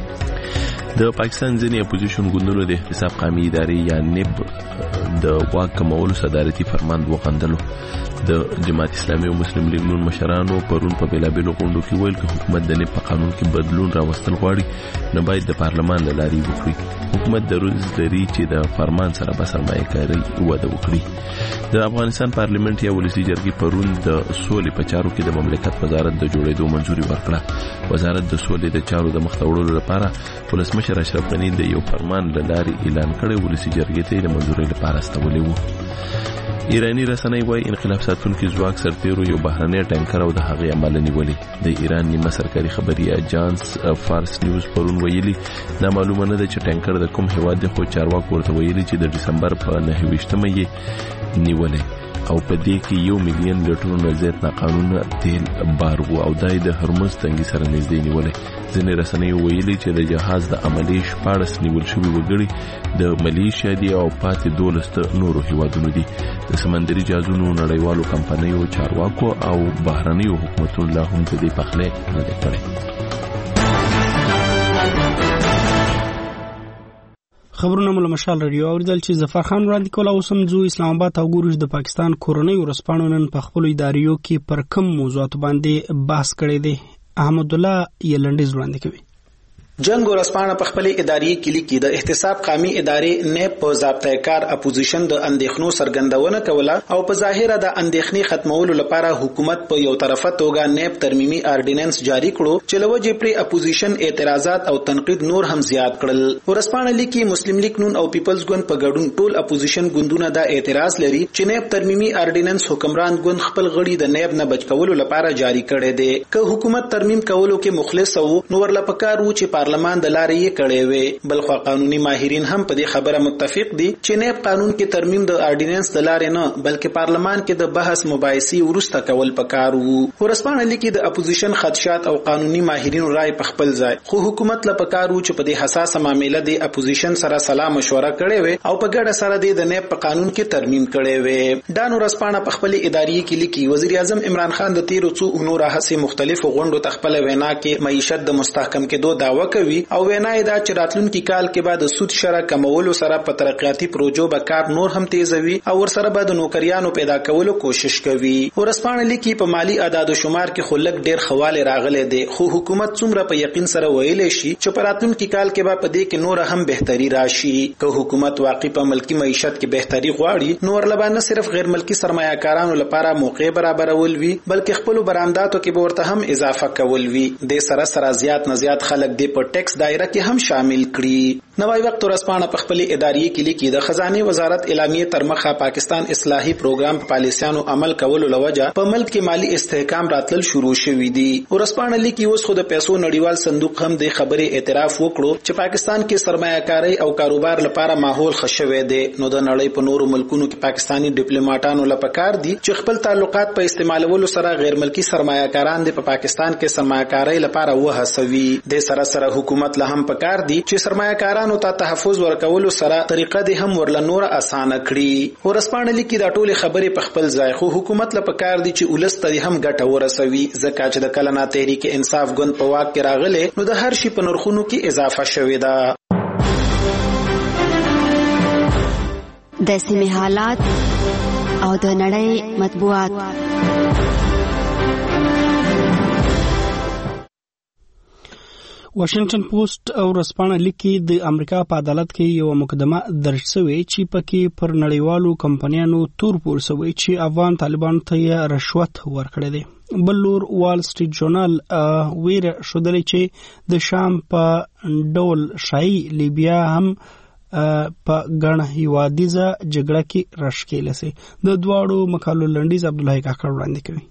S5: د پاکستان ځینې اپوزیشن ګوندونو د احتساب قومي ادارې یا نیب د واک کمولو صدارتي فرمان وغندلو. د جماعت اسلامي او مسلم لیگ نون مشرانو پرون په بیلابیلو غونډو کې ویل چې حکومت د نیب په قانون کې بدلون راوستل غواړي نو باید د پارلمان له لارې وکړي. حکومت د روز لري چې د فرمان سره به سرمایه‌کاري وده وکړي. د افغانستان پارلیمنت یا ولسی جرګې پرون د سولې په چارو کې د مملکت وزارت د جوړېدو منځوري ورکړه. وزارت د سولې د چارو د مخ ته وړلو لپاره ولسمشر اشرف غني د یو فرمان له لارې اعلان کړی ولسی جرګې ته د منځوري لپاره استولې وو. ایرانی رسنۍ وايي انقلاب ساتونکي ځواک سرتیرو یو بهرنی ټانکر او د هغې عمل نیولې. د ایران نیمه سرکاري خبري اجانس فارس نیوز پرون ویلي دا معلومه نه ده چې ټانکر د کوم هیواد دی، خو چارواکو ورته ویلي چې د دسمبر په نهه ویشتمه یې نیولې او په دې کې یو میلیون لیټرونو نه زیات ناقانونه تیل بار وو او دای د هرمز تنګي سره نږدې نیولې. ځینې رسنۍ ویلي چې د جهاز د عملي شپاړس نیول شوي وګړي د ملیشیا دي او پاتې دولس ته نورو هیوادونو دي. د سمندري جهازونو نړیوالو کمپنیو چارواکو او بهرنیو حکومتونو لا هم د دې پخلې نه ده کړې.
S1: خبرونه مو له مشال رادیو اوریدل چې ظفر خان وړاندې کول او سم ځو اسلام آباد او ګورج د پاکستان کورونی ورسپانو نن په خپل اداریو کې پر کم موضوعات باندې بحث کړی دی. احمد الله یلندیز وړاندې کوي.
S6: جنگ ورسپانه په خپل اداري کلی کې د احتساب قومي ادارې نه په ضابطه کار اپوزیشن د اندېښنو سرګندونه کوله او په ظاهره د اندېښنې ختمولو لپاره حکومت په یو طرفه توګه نیب ترمیمي آرډیننس جاری کړو چې لوجه پر اپوزیشن اعتراضات او تنقید نور هم زیات کړل. ورسپانه لیکي مسلم لیگ نون او پیپلز ګوند په ګډون ټول اپوزیشن ګوندونه دا اعتراض لري چې نیب ترمیمي آرډیننس حکمران ګوند خپل غړي د نیب نه بچ کولو لپاره جاری کړي دي. که حکومت ترمیم کولو کې مخلص وو نو ورله پکار وو چې پارلمان د لارې یې کړې وي. بلخو قانوني ماهرین هم په دې خبره متفق دي چې نیب قانون کې ترمیم د آرډیننس د لارې نه بلکې پارلمان کې د بحث مباحثي ورسته کول پکار وو. ورسپانه لیکي د اپوزیشن خدشات او قانوني ماهرینو رائے په خپل ځای، خو حکومت له پکار وو چې په دې حساسه معاملې د اپوزیشن سره سلا مشوره کړې وي او په ګډه سره د نیب په قانون کې ترمیم کړي وي. دانو ورسپانه په خپل اداري کې لیکي وزیر اعظم عمران خان د تیرو څو اونو راهسي مختلفو غونډو تخپل وینا کې معیشت د مستحکم کېدو دعوه کوي او وینا یې دا چې راتلونکي کال کې بعد سود شرع کمولو سره په ترقیاتي پروژو به کار نور هم تیزوي او ورسره به د نوکریانو پیدا کولو کوشش کوي. ورسپانه لیکي په مالی اعداد و شمار کې خلک ډیر خواله راغلي دي، خو حکومت څومره په یقین سره ویلې شي چې په راتلونکي کال کې به په دې کې نور هم بهتري راشي. که حکومت واقعي په ملکی معیشت کې بهتري غواړي نو ورلبا نه صرف غیر ملکی سرمایه‌کارانو لپاره موقع برابرول وي بلکې خپل برآمداتو کې به ورته هم اضافه کول وي. د سره سره زیات نه زیات خلک د په ټیکس دایره کې هم شامل کړي. نوای وخت ورسپانه په خپل اداري کې لیکي د خزانه وزارت اعلامیه تر مخه پاکستان اصلاحي پروګرام په پالیسیانو عمل کولو لوجه په ملک کې مالی استحکام راتلل شروع شوې دي. ورسپانه لیکي اوس خو د پیسو نړیوال صندوق هم د خبرې اعتراف وکړو چې پاکستان کې سرمایه‌کاري او کاروبار لپاره ماحول خښوي دي. نو د نړۍ په نورو ملکونو کې پاکستانی ډیپلوماټانو لپاره دي چې خپل تعلقات په استعمالولو سره غیر ملکی سرمایه‌کاران د په پاکستان کې سرمایه‌کاري لپاره وهڅوي. د سره سره لپاره حکومت له هم پکار دي چې سرمایه‌کارانو ته تحفظ ورکولو سره طریقه د هم ورله نور اسانه کړي. ورسپانه لیکي دا ټول خبرې په خپل ځای، خو حکومت له پکار دي چې ولست هم ګټه ورسوي، ځکه چې د کلنا تحریک انصاف ګوند په واک کې راغله نو د هر شي په نرخونو کې اضافه شوې ده.
S4: د سیمې حالات او د نړۍ مطبوعات.
S1: واشنگټن پوسټ او ورځپاڼه لیکي د امریکا په عدالت کې یو مقدمه درج شوې چې پکې پر نړیوالو کمپنیانو تور پور شوی چې افغان طالبان ته رشوت ورکړي دي. بل لور وال سټریټ جورنال ویره شودلې چې د شام په ډول شای لیبیا هم په غن هیوادیزه جګړه کې راشکېل سي. د دواړو مقالو لنډیز عبد الله کاکړ وړاندې کوي.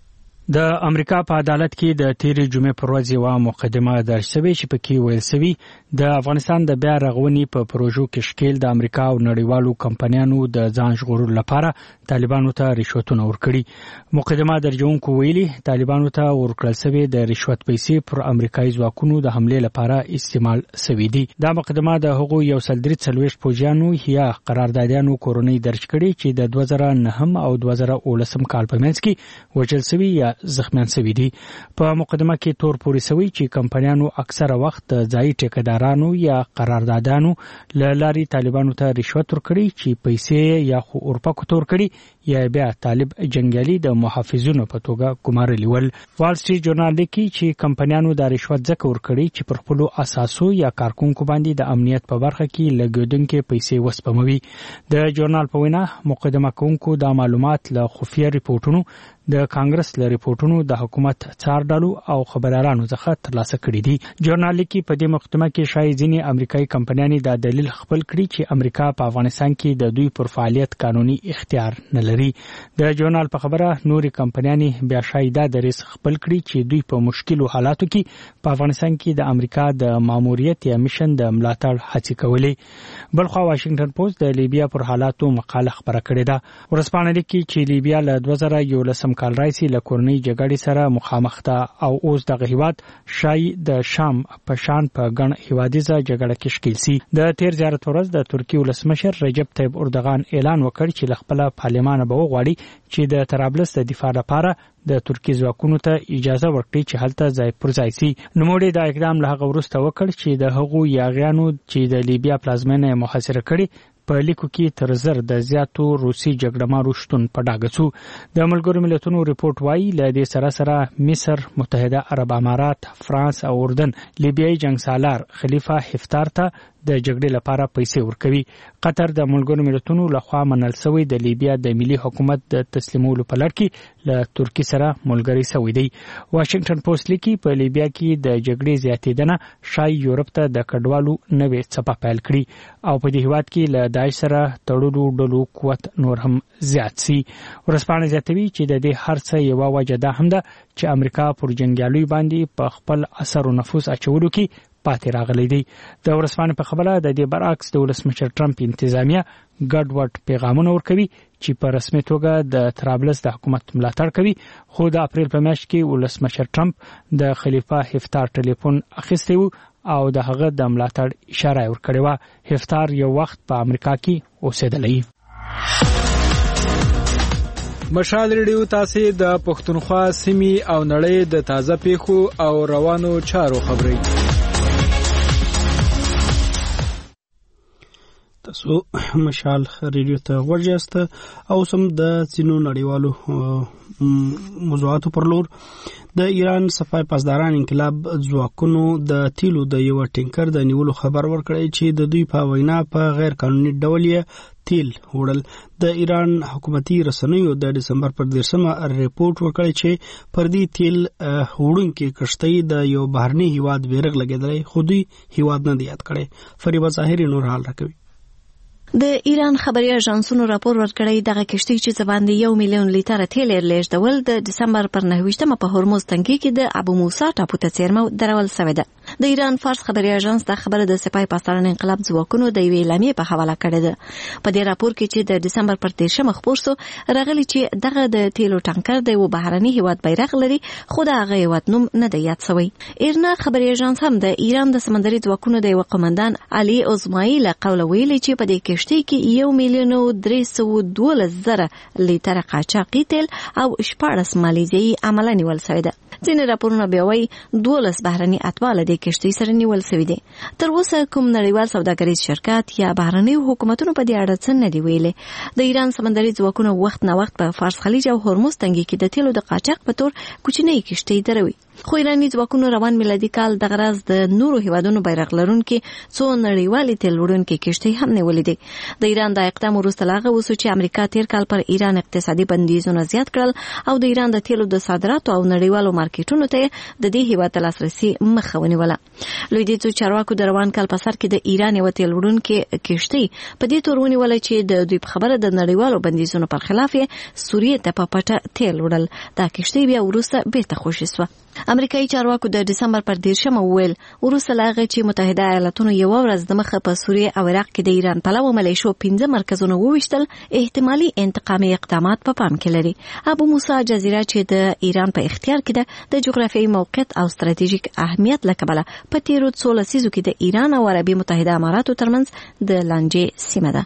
S7: د امریکا په عدالت کې د تیرې جمعې پر ورځ یو مقدمه درج شوې چې پکې ویل شوی د افغانستان د بیا رغونې په پروژو کې شکیل د امریکا او نړیوالو کمپنیانو د ځان ژغورلو لپاره طالبانو ته رشوتونه ورکړي. مقدمه درجونکو ویلي طالبانو ته ورکړل شوی د رشوت پیسې پر امریکایي ځواکونو د حمله لپاره استعمال شوی دي. دا مقدمه د هغو یو سل درې څلوېښت پوجانو یا قراردادیانو کورنۍ درج کړي چې د دوه زره نهم او دوه زره اوولسم کال په منځ کې وژل شوي یا زخمیان شوي دي. په مقدمه کې تور پورې شوی چې کمپنیانو اکثره وخت د ځایي ټیکدارانو یا قراردادانو له لارې طالبانو ته رشوت ورکړي چې پیسې یا خو اورپکو تور کړي یا بیا طالب جنگیالي د محافظونو په توګه ګمارلي ول. وال سټریټ جورنال لیکي چې کمپنیانو د رشوت ځکه ورکړي چې پر خپلو اساسو یا کارکونکو باندې د امنیت په برخه کې لګیدونکې پیسې وسپموي. د جورنال په وینا مقدمه کوونکو دا معلومات له خفیه ریپورتونو د کانګرس له ریپورتونو د حکومت څار ډالو او خبرارانو څخه ترلاسه کړي دي. جورنال لیکي په دې مقدمه کې شایي ځینې امریکایي کمپنیانې دا دلیل خپل کړي چې امریکا په افغانستان کې د دوی پر فعالیت قانوني اختیار نه لري. د جورنال په خبره نورې کمپنیانې بیا شایي دا دریځ خپل کړي چې دوی په مشکلو حالاتو کې په افغانستان کې د امریکا د ماموریت یا میشن د ملاتړ هڅې کولې. بلخوا واشنگټن پوسټ د لیبیا پر حالاتو مقاله خبره کړې ده. ورځپاڼه لیکي چې لیبیا له دوه زره یولسم کال راځي له کورنۍ جګړې سره مخامخ ده او اوس دغه هیواد شای د شام په شان په ګڼ هیوادیزه جګړه کې شکیل سي. د تیر زیارت ورځ د ترکیې ولسمشر رجب طیب اردوغان اعلان وکړ چې له خپل پارلمان به وغواړي چې د طرابلس د دفاع لپاره د ترکیې ځواکونو ته اجازه ورکړي چې هلته ځای پر ځای سي. نوموړي دا اقدام له هغه وروسته وکړ چې د هغو یاغیانو چې د لیبیا پلازمینه محاصره کړي په لیکو کې تر زر د زیاتو روسي جګړهمارو شتون په ډاګه شو. د ملګرو ملتونو ریپورت وایي له دې سره سره مصر، متحده عرب امارات، فرانس او اردن لیبیایي جنگسالار خلیفه حفتار ته د جګړې لپاره پیسې ورکوي. قطر د ملګرو ملتونو لخوا منل شوی د لیبیا د ملي حکومت د تسلیمولو په لړ کې له ترکیې سره ملګری شوی دی. واشنگټن پوسټ لیکي په لیبیا کې د جګړې زیاتېدنه شای یورپ ته د کډوالو نوې څپه پیل کړي او په دې هیواد کې له داعش سره تړلو ډلو قوت نور هم زیات سي. ورځپاڼه زیاتوي چې د دې هر څه یوه وجه دا هم ده چې امریکا پر جنګیالیو باندې په خپل اثر او نفوذ اچولو کې پاتې راغلی دی. د ورځپاڼې په خبره د دې برعکس د ولسمشر ټرمپ انتظامیه ګډوډ پیغامونه ورکوي چې په رسمي توګه د طرابلس د حکومت ملاتړ کوي، خو د اپریل په میاشت کې ولسمشر ټرمپ د خلیفه حفتار ټلیفون اخیستی و او د هغه د ملاتړ اشاره ورکړې وه. حفتار یو وخت په امریکا کې اوسېدلی.
S15: مشال ریډیو تاسو د پښتونخوا سیمې او نړۍ د تازه پیښو او روانو چارو خبري.
S1: تاسو مشال ریډیو ته ورجسته او سم د سینو نړیوالو موضوعاتو پر لور د ایران صفای پاسداران انقلاب ځواکونو د تیلو د یو ټینکر د نیولو خبر ورکړی چې د دوی په وینا په غیر قانوني ډول یې تیل وړل. د ایران حکومتي رسنیو د دسمبر پر دیرشمه ریپورت ورکړی چې پر دې تیل وړونکي کشتۍ د یو بهرني هیواد بیرغ لګیدلی، خو دوی هیواد نه دی یاد کړی. فریبا ظاهري نور حال راکوي.
S11: د ایران خبري اژانسونو راپور ورکړی دغه کشتۍ چې ځباندې یو میلیون لیټر تیل لېږدول د دسمبر پر نهه ویشتمه په هرمز تنګي کې د ابو موسی ټاپو ته څیرمه درول شوې ده.
S9: د ایران فارس خبري اژانس د خبره د سپاه پاسداران انقلاب ځواکونو د یوې اعلامیې په حواله کړې ده. په دې راپور کې چې د دسمبر پر دیرشمه خپور سو راغلي چې دغه د تیلو ټانکر د یو بهرني هیواد بیرغ لري، خو د هغه هیواد نوم نه دی یاد شوی. ایرنا خبري اژانس هم د ایران د سمندري ځواکونو د یو قومندان علي عظمایي له قوله ویلي چې په دې کشتۍ کې یو میلیون او درې سوه دولس زره لیتره قاچاقي تیل او شپاړس مالیزیایي عمله نیول شوی ده. ځینې راپورونه بیا وایي دولس بهرني اتباع د کشتۍ سره نیول شوي دي. تر اوسه کوم نړیوال سوداګریز شرکت یا بهرنیو حکومتونو په دې اړه څه نه دي ویلي. د ایران سمندري ځواکونه وخت نه وخت په فارس خلیج او هرمز تنګي کې د تیلو د قاچاق په تور کوچنۍ کشتۍ دروي، خو ایراني ځواکونو روان میلادي کال د غرض د نورو هیوادونو بیرغ لرونکي څو نړیوالې تیل وړونکي کشتۍ هم نیولې دي. د ایران د اقدام وروسته لا هغه وسو چې امریکا تیر کال پر ایران اقتصادي بندیزونه زیات کړل او د ایران د تیلو د صادراتو او نړیوالو مارکیټونو ته د دې هیواد د لاسرسي مخه ونیوله. لویدیځو چارواکو د روان کال په سر کې د ایران یو تیل وړونکي کشتۍ په دې تور ونیوله چې د دوی په خبره د نړیوالو بندیزونو پر خلاف سوریې ته په پټه تیل وړل. دا کشتۍ بیا وروسته بیرته خوشي شوه. امریکایي چارواکو د دسمبر پر دیرشمه وویل وروسته له هغه چې متحده ایالاتونو یوه ورځ د مخه په سوریې او عراق کې د ایران پلوه ملیشو پنځه مرکزونه وویشتل، احتمالي انتقامي اقدامات په پام کې لري. ابو موسی جزیره چې د ایران په اختیار کې ده د جغرافیایي موقعیت او ستراتیژیک اهمیت له کبله په تیرو څو لسیزو کې د ایران او عربي متحده اماراتو ترمنځ د لانجې سیمه ده.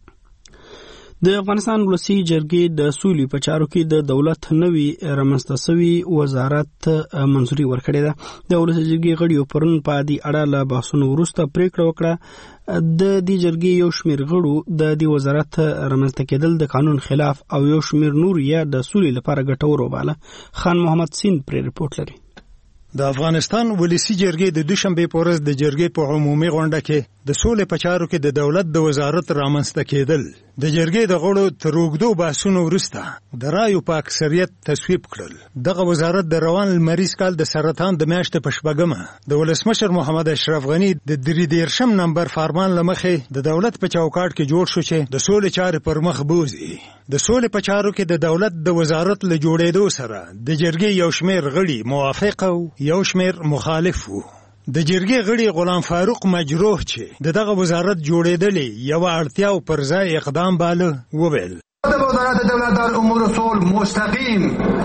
S1: د افغانستان ولسی جرګې د سولې په چارو کې د دولت نوي رامنځته شوي وزارت منځوري ورکړې ده. د ولسی جرګې غړیو پرون په دې اړه له بحثونو وروسته پریکړه وکړه. د دې جرګې یو شمېر غړو د دې وزارت رامنځته کېدل د قانون خلاف او یو شمېر نور یا د سولې لپاره ګټور وباله. خان محمد سین پرې رپورټ لري.
S12: د افغانستان ولسی جرګې د دوشنبه په ورځ د جرګې په عمومي غونډه کې د سولې په چارو کې د دولت د وزارت رامنځته کېدل د جرګې د غړو تر اوږدو بحثونو وروسته د رایو په اکثریت تصویب کړل. دغه وزارت د روان لمریز کال د سرطان د میاشتې په شپږمه د ولسمشر محمد اشرف غني د درې دیرشم نمبر فرمان له مخې د دولت په چوکاټ کې جوړ شو چې د سولې چارې پر مخ بوځي. د سولې په چارو کې د دولت د وزارت له جوړېدو سره د جرګې یو شمېر غړي موافق او یو شمېر مخالف وو. د جرګې غړي غلام فاروق مجروح چې د دغه وزارت جوړېدلې یو اړتیا او پر ځای اقدام باله وویل.
S13: د وزارت دولت در امور صلح مستقیم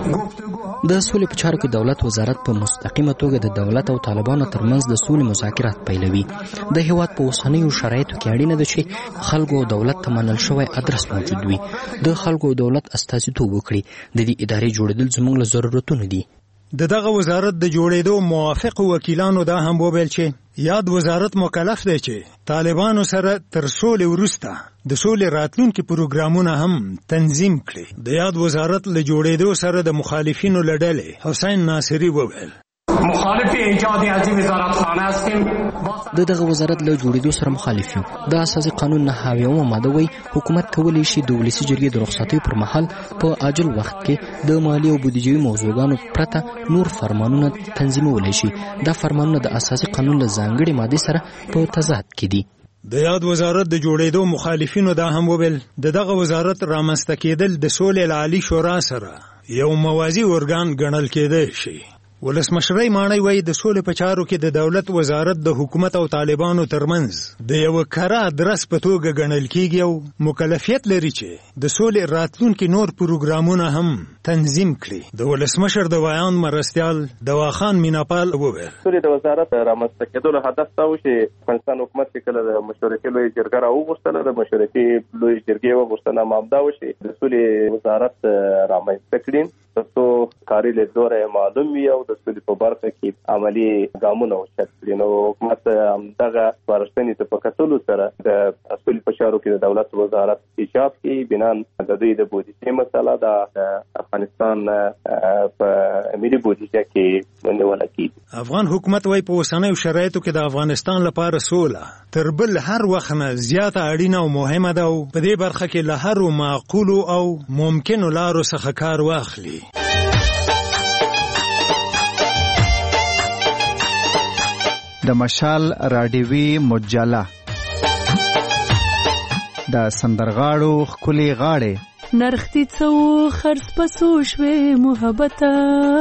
S14: د سولې په چارو کې دولت وزارت په مستقیمه توګه د دولت او طالبانو ترمنځ د سولې مذاکرات پیلوي. د هیواد په اوسنیو شرایطو کې اړینه ده چې خلکو او دولت ته منل شوی ادرس موجود وي. د خلکو او دولت استازیتوب وکړي. د دې ادارې جوړېدل زموږ له ضرورتونو دي.
S12: د دغه وزارت د جوړېدو موافق وکیلانو دا هم وویل چې یاد وزارت مکلف دی چې طالبانو سره تر سولې وروسته د سولې راتلونکي پروګرامونه هم تنظیم کړي. د یاد وزارت له جوړېدو سره د مخالفینو له ډلې حسین ناصري وویل
S25: مخالف ایجاد از این وزارتخانه هستیم.
S14: د دغه وزارت له جوړېدو سره مخالف یو. د اساسي قانون نه اویاومه ماده وایي حکومت کولی شي د ولسي جرګې د رخصتۍ پر مهال په عاجل وخت کې د مالی او بودیجوي موضوعګانو پرته نور فرمانونه تنظیمولی شي. دا فرمانونه د اساسي قانون له ځانګړې مادې سره په تضاد کې دي.
S12: د یاد وزارت د جوړېدو مخالفینو دا هم وویل د دغه وزارت رامنځته کېدل د سولې له عالي شورا سره یو موازي ارګان ګڼل کېدی شي. ولسمشرۍ ماڼۍ وایي د سولې په چارو کې د دولت وزارت د حکومت او طالبانو ترمنځ د یو کره ادرس په توګه ګڼل کېږي او مکلفیت لري چې د سولې راتلونکي نور پروګرامونه هم تنظیم کړي. د ولسمشر د ویان مرستیال دواخان میناپال وویل
S26: سولې د وزارت رامنځته کېدلو هدف دا و چې افغانستان حکومت چې کله د مشورتي لویې جرګه راوغوښتله د مشورتي لویې جرګې وغوښتنه هم همدا و چې د سولې وزارت رامنځته کړي تر څو کاري لیدلوری معلوم وي او د سولې په برخه کې عملي ګامونه واخیستل کړي. نو حکومت همدغه سپارښتنې ته په کتلو سره د سولې په چارو کې د دولت وزارت ایجاد کړي. بنان د دوی د بودیجې مسله د افغانستان په ملي بودیجه کې ونیول کېږي.
S12: افغان حکومت وايي په اوسنیو شرایطو کې د افغانستان لپاره سوله تر بل هر وخت نه زیاته اړینه او مهمه ده او په دې برخه کې له هرو معقولو او ممکنو لارو څخه کار واخلي.
S10: د مشال راډیوي مجله د سندرغاړو خولي غاړې
S24: نرختی څو خرڅ پسو شوې محبته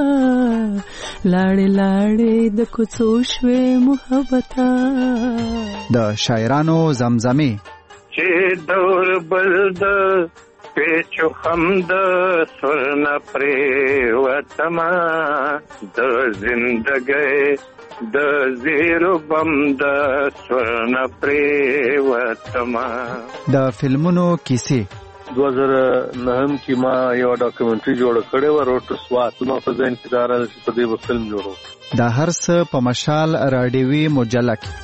S24: لاړې لاړې د کوڅو شوې محبته.
S10: د شاعرانو زمزمې
S16: چې دور بل د پیچو خم د سرنا پریوتما د زندګۍ د زیرو بم د سرنا پریوتما.
S10: د فلمونو کیسې
S17: دو هزار نهم کې ما یو ډاکومنټري جوړ کړې و روټ سوات نو په ځین کې دار په دې فلم جوړو.
S10: د هر څه په مشال راډیوي مجله کې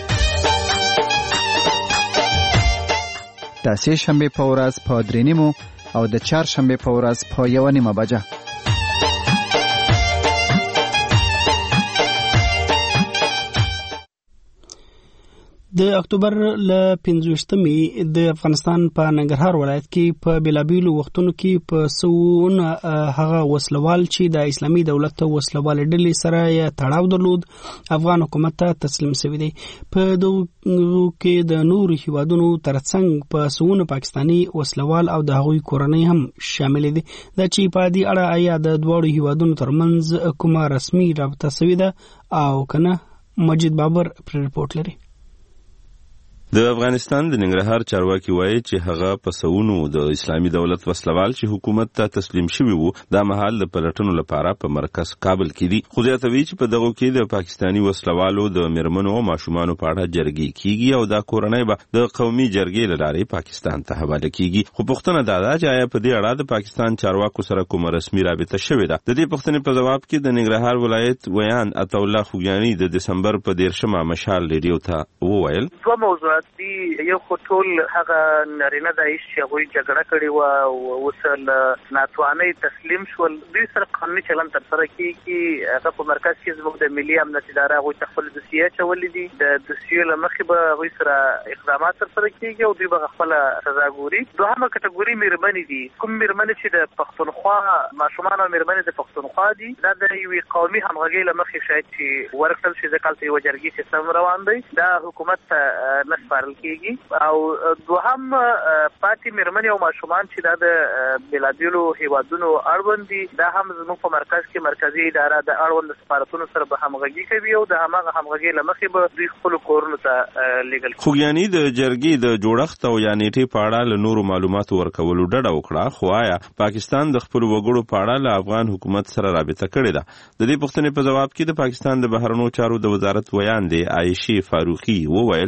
S10: د سه شنبه په ورځ په درې نیمو او د چهار شنبه په ورځ په یو نیمه بجه.
S1: د اکتوبر ل پنځوستمې د افغانستان په ننګرهار ولایت کې په بیلابیلو وختونو کې په سوونه هغه وسلوال چې د اسلامي دولت وسلوال ډلې سره یې تړاو درلود افغان حکومت ته تسلیم شوی دی. په دغه کې د نورو هیوادونو ترڅنګ په سوونه پاکستانی وسلوال او د هغوی کورنۍ هم شامل دي. دا چې په دې اړه آیا د دوه هیوادونو ترمنځ کومه رسمي رابطه شوې ده او کنه؟ مجید بابر پر رپورټ لري.
S5: د افغانستان د ننګرهار چارواکي وایي چې هغه په سونو د اسلامي دولت وسلوال چې حکومت ته تسلیم شوی وو د مهال د پلټنو لپاره په مرکز کابل کې دي. خو زیاتوي چې په دغه کې د پاکستانی وسلوالو د میرمنو او ماشومانو په اړه جرګې کیږي او دا کورنۍ به د قومي جرګې له لارې پاکستان ته حواله کیږي. خو پوښتنه دا ده چې آیا په دې اړه د پاکستان چارواکو سره کومه رسمي رابطه شوې ده؟ د دې پوښتنې په جواب کې د ننګرهار ولایت ویان عطا الله خوګیانی د دسمبر په دیرشمه مشال ریډیو ته وویل
S18: دوه موضوعات دي. یو خطول هغه نارینه دایښ چې هغه جګړه کړې و او وصل ناتواني تسلیم شول دوی سره قانوني چلن تر سره کیږي. هغه په مرکز کې زموږ د ملي امنیت اداره هغه تخفل د سیاسي چولې دي د دوسیې لمخې به هغه سره اقدامات تر سره کیږي او دوی به خپل سزا ګوري. دوهمه کټګوري میرمنې دي کوم میرمنې چې د پښتونخوا ماشومان او میرمنې د پښتونخوا دي دا د یوې قومي همغږي لمخې شاید چې ورکړل شي ځکه چې یو جرګې سیستم روان دی دا حکومت نسپارل کیږي او دوهم پاتې میرمنې او ماشومان چې دا د بلادیلو هیوادونو اړوند دي دا هم زموږ په مرکز کې مرکزی اداره د اړوند سفارتونو سره به همغږي کوي او د همغه همغږي لمخې به دوی خپل کورونو ته لیږل.
S5: خوګیانی د جرګې د جوړښت او یا نیټې په اړه له نورو معلوماتو ورکولو ډډه وکړه. خو آیا پاکستان د خپل وګړو په اړه له افغان حکومت سره رابطه کړې ده؟ د دې پوښتنې په جواب کې د پاکستان د بهرنیو چارو د وزارت ویان دی عائشې فاروقي وویل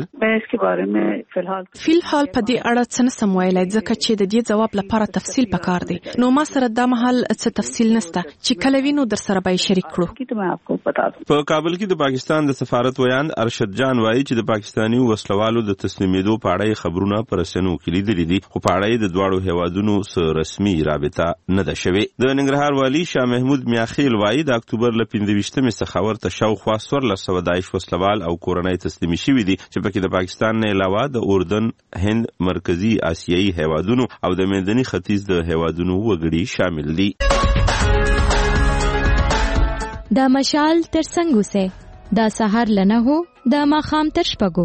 S24: فی الحال په دې اړه څه نسم ویلای ځکه چې د دې جواب لپاره تفصیل پکار دی. نو ما سره د محل څه تفصیل نشته چې کله وینو در سره به شریک کړو.
S5: په کابل کې د پاکستان د سفارت ویان ارشد جان وایي چې د پاکستانی وسلوالو د تسلیمېدو په اړه خبرونه پر رسنیو کې لیدلې دي خو په اړه د دواړو هیوادونو سره رسمي رابطه نه ده شوې. د ننګرهار والی شاه محمود میاخیل وایي د اکتوبر له پنځويشتمې څخه ورته شاوخوا څوارلس سوه داعش وسلوال او کورنۍ تسلیمي شوي دي چې پکې د پاکستان نه علاوه د اردن، هند، مرکزی آسیایي هیوادونو او د منځني ختیځ د هیوادونو وګړي شامل دي.
S11: دا مشال تر څنګ اوسه دا سحر لنه هو دا ماخام تر شپږو.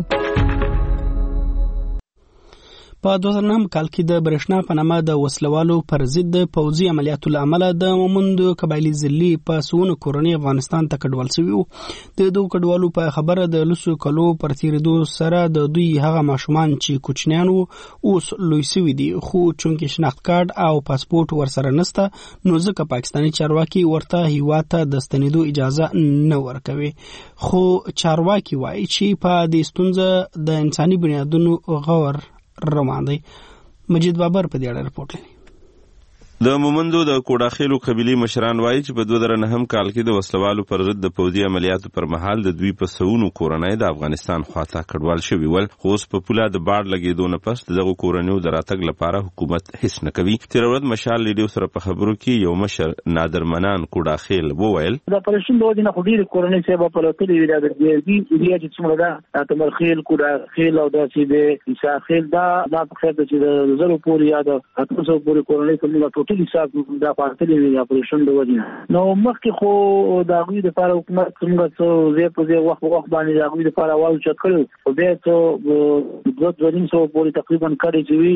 S1: په دوه زره نهم کال کې د برېښنا په نامه د وسلوالو پر ضد پوځي عملیاتو له امله د مومندو قبایلي ځلي په سونو کورنۍ افغانستان ته کډوال شوي وو. د دوه کډوالو په خبره د لسو کلو پر تېرېدو سره د دوی هغه ماشومان چې کوچنیان وو اوس لوی شوي دي خو چونکې شناخت کارت او پاسپورت ورسره نشته نو ځکه پاکستاني چارواکي ورته هیواد ته د ستنېدو اجازه نه ورکوي. خو چارواکي وایي چې په دې ستونزه د انساني بنیادونو غور روان دی. مجید بابر په دې اړه رپورټ لري.
S5: د مومندو د کوډاخیلو قبیلې مشران وایي چې په دوه زره نهم کال کې د وسلوالو پر ضد د پوځي عملیاتو پر مهال د دوی په سونو کورنۍ د افغانستان خواته کډوال شوي ول خو اوس په پوله د باډ لګېدو نه پس دغه کورنیو د راتګ لپاره حکومت هیڅ نه کوي. تېره ورځ مشال ریډیو سره په خبرو کې یو مشر نادر منان کوډاخیل وویل
S19: د پرشن د وجې نه خو ډېرې کورنۍ صاحب په لوتلې وي دا د ایریا چې څومره ده تمرخیل کوډاخیل او داسې د عیساخیل دا دا په خیر ده چې د زرو پورې یا د اتو سوو پورې کورنۍ په موږ ټوټلي حساب دا پاتلې وي د پرشن د وجې نه. نو مخکې خو د هغوی دپاره حکومت څومره څه ځای په ځای وخت په وخت باندې د هغوی دپاره اواز اوچت کړی خو بیا څو دوه دوه نیم سوه پورې تقریبا کډې چې وي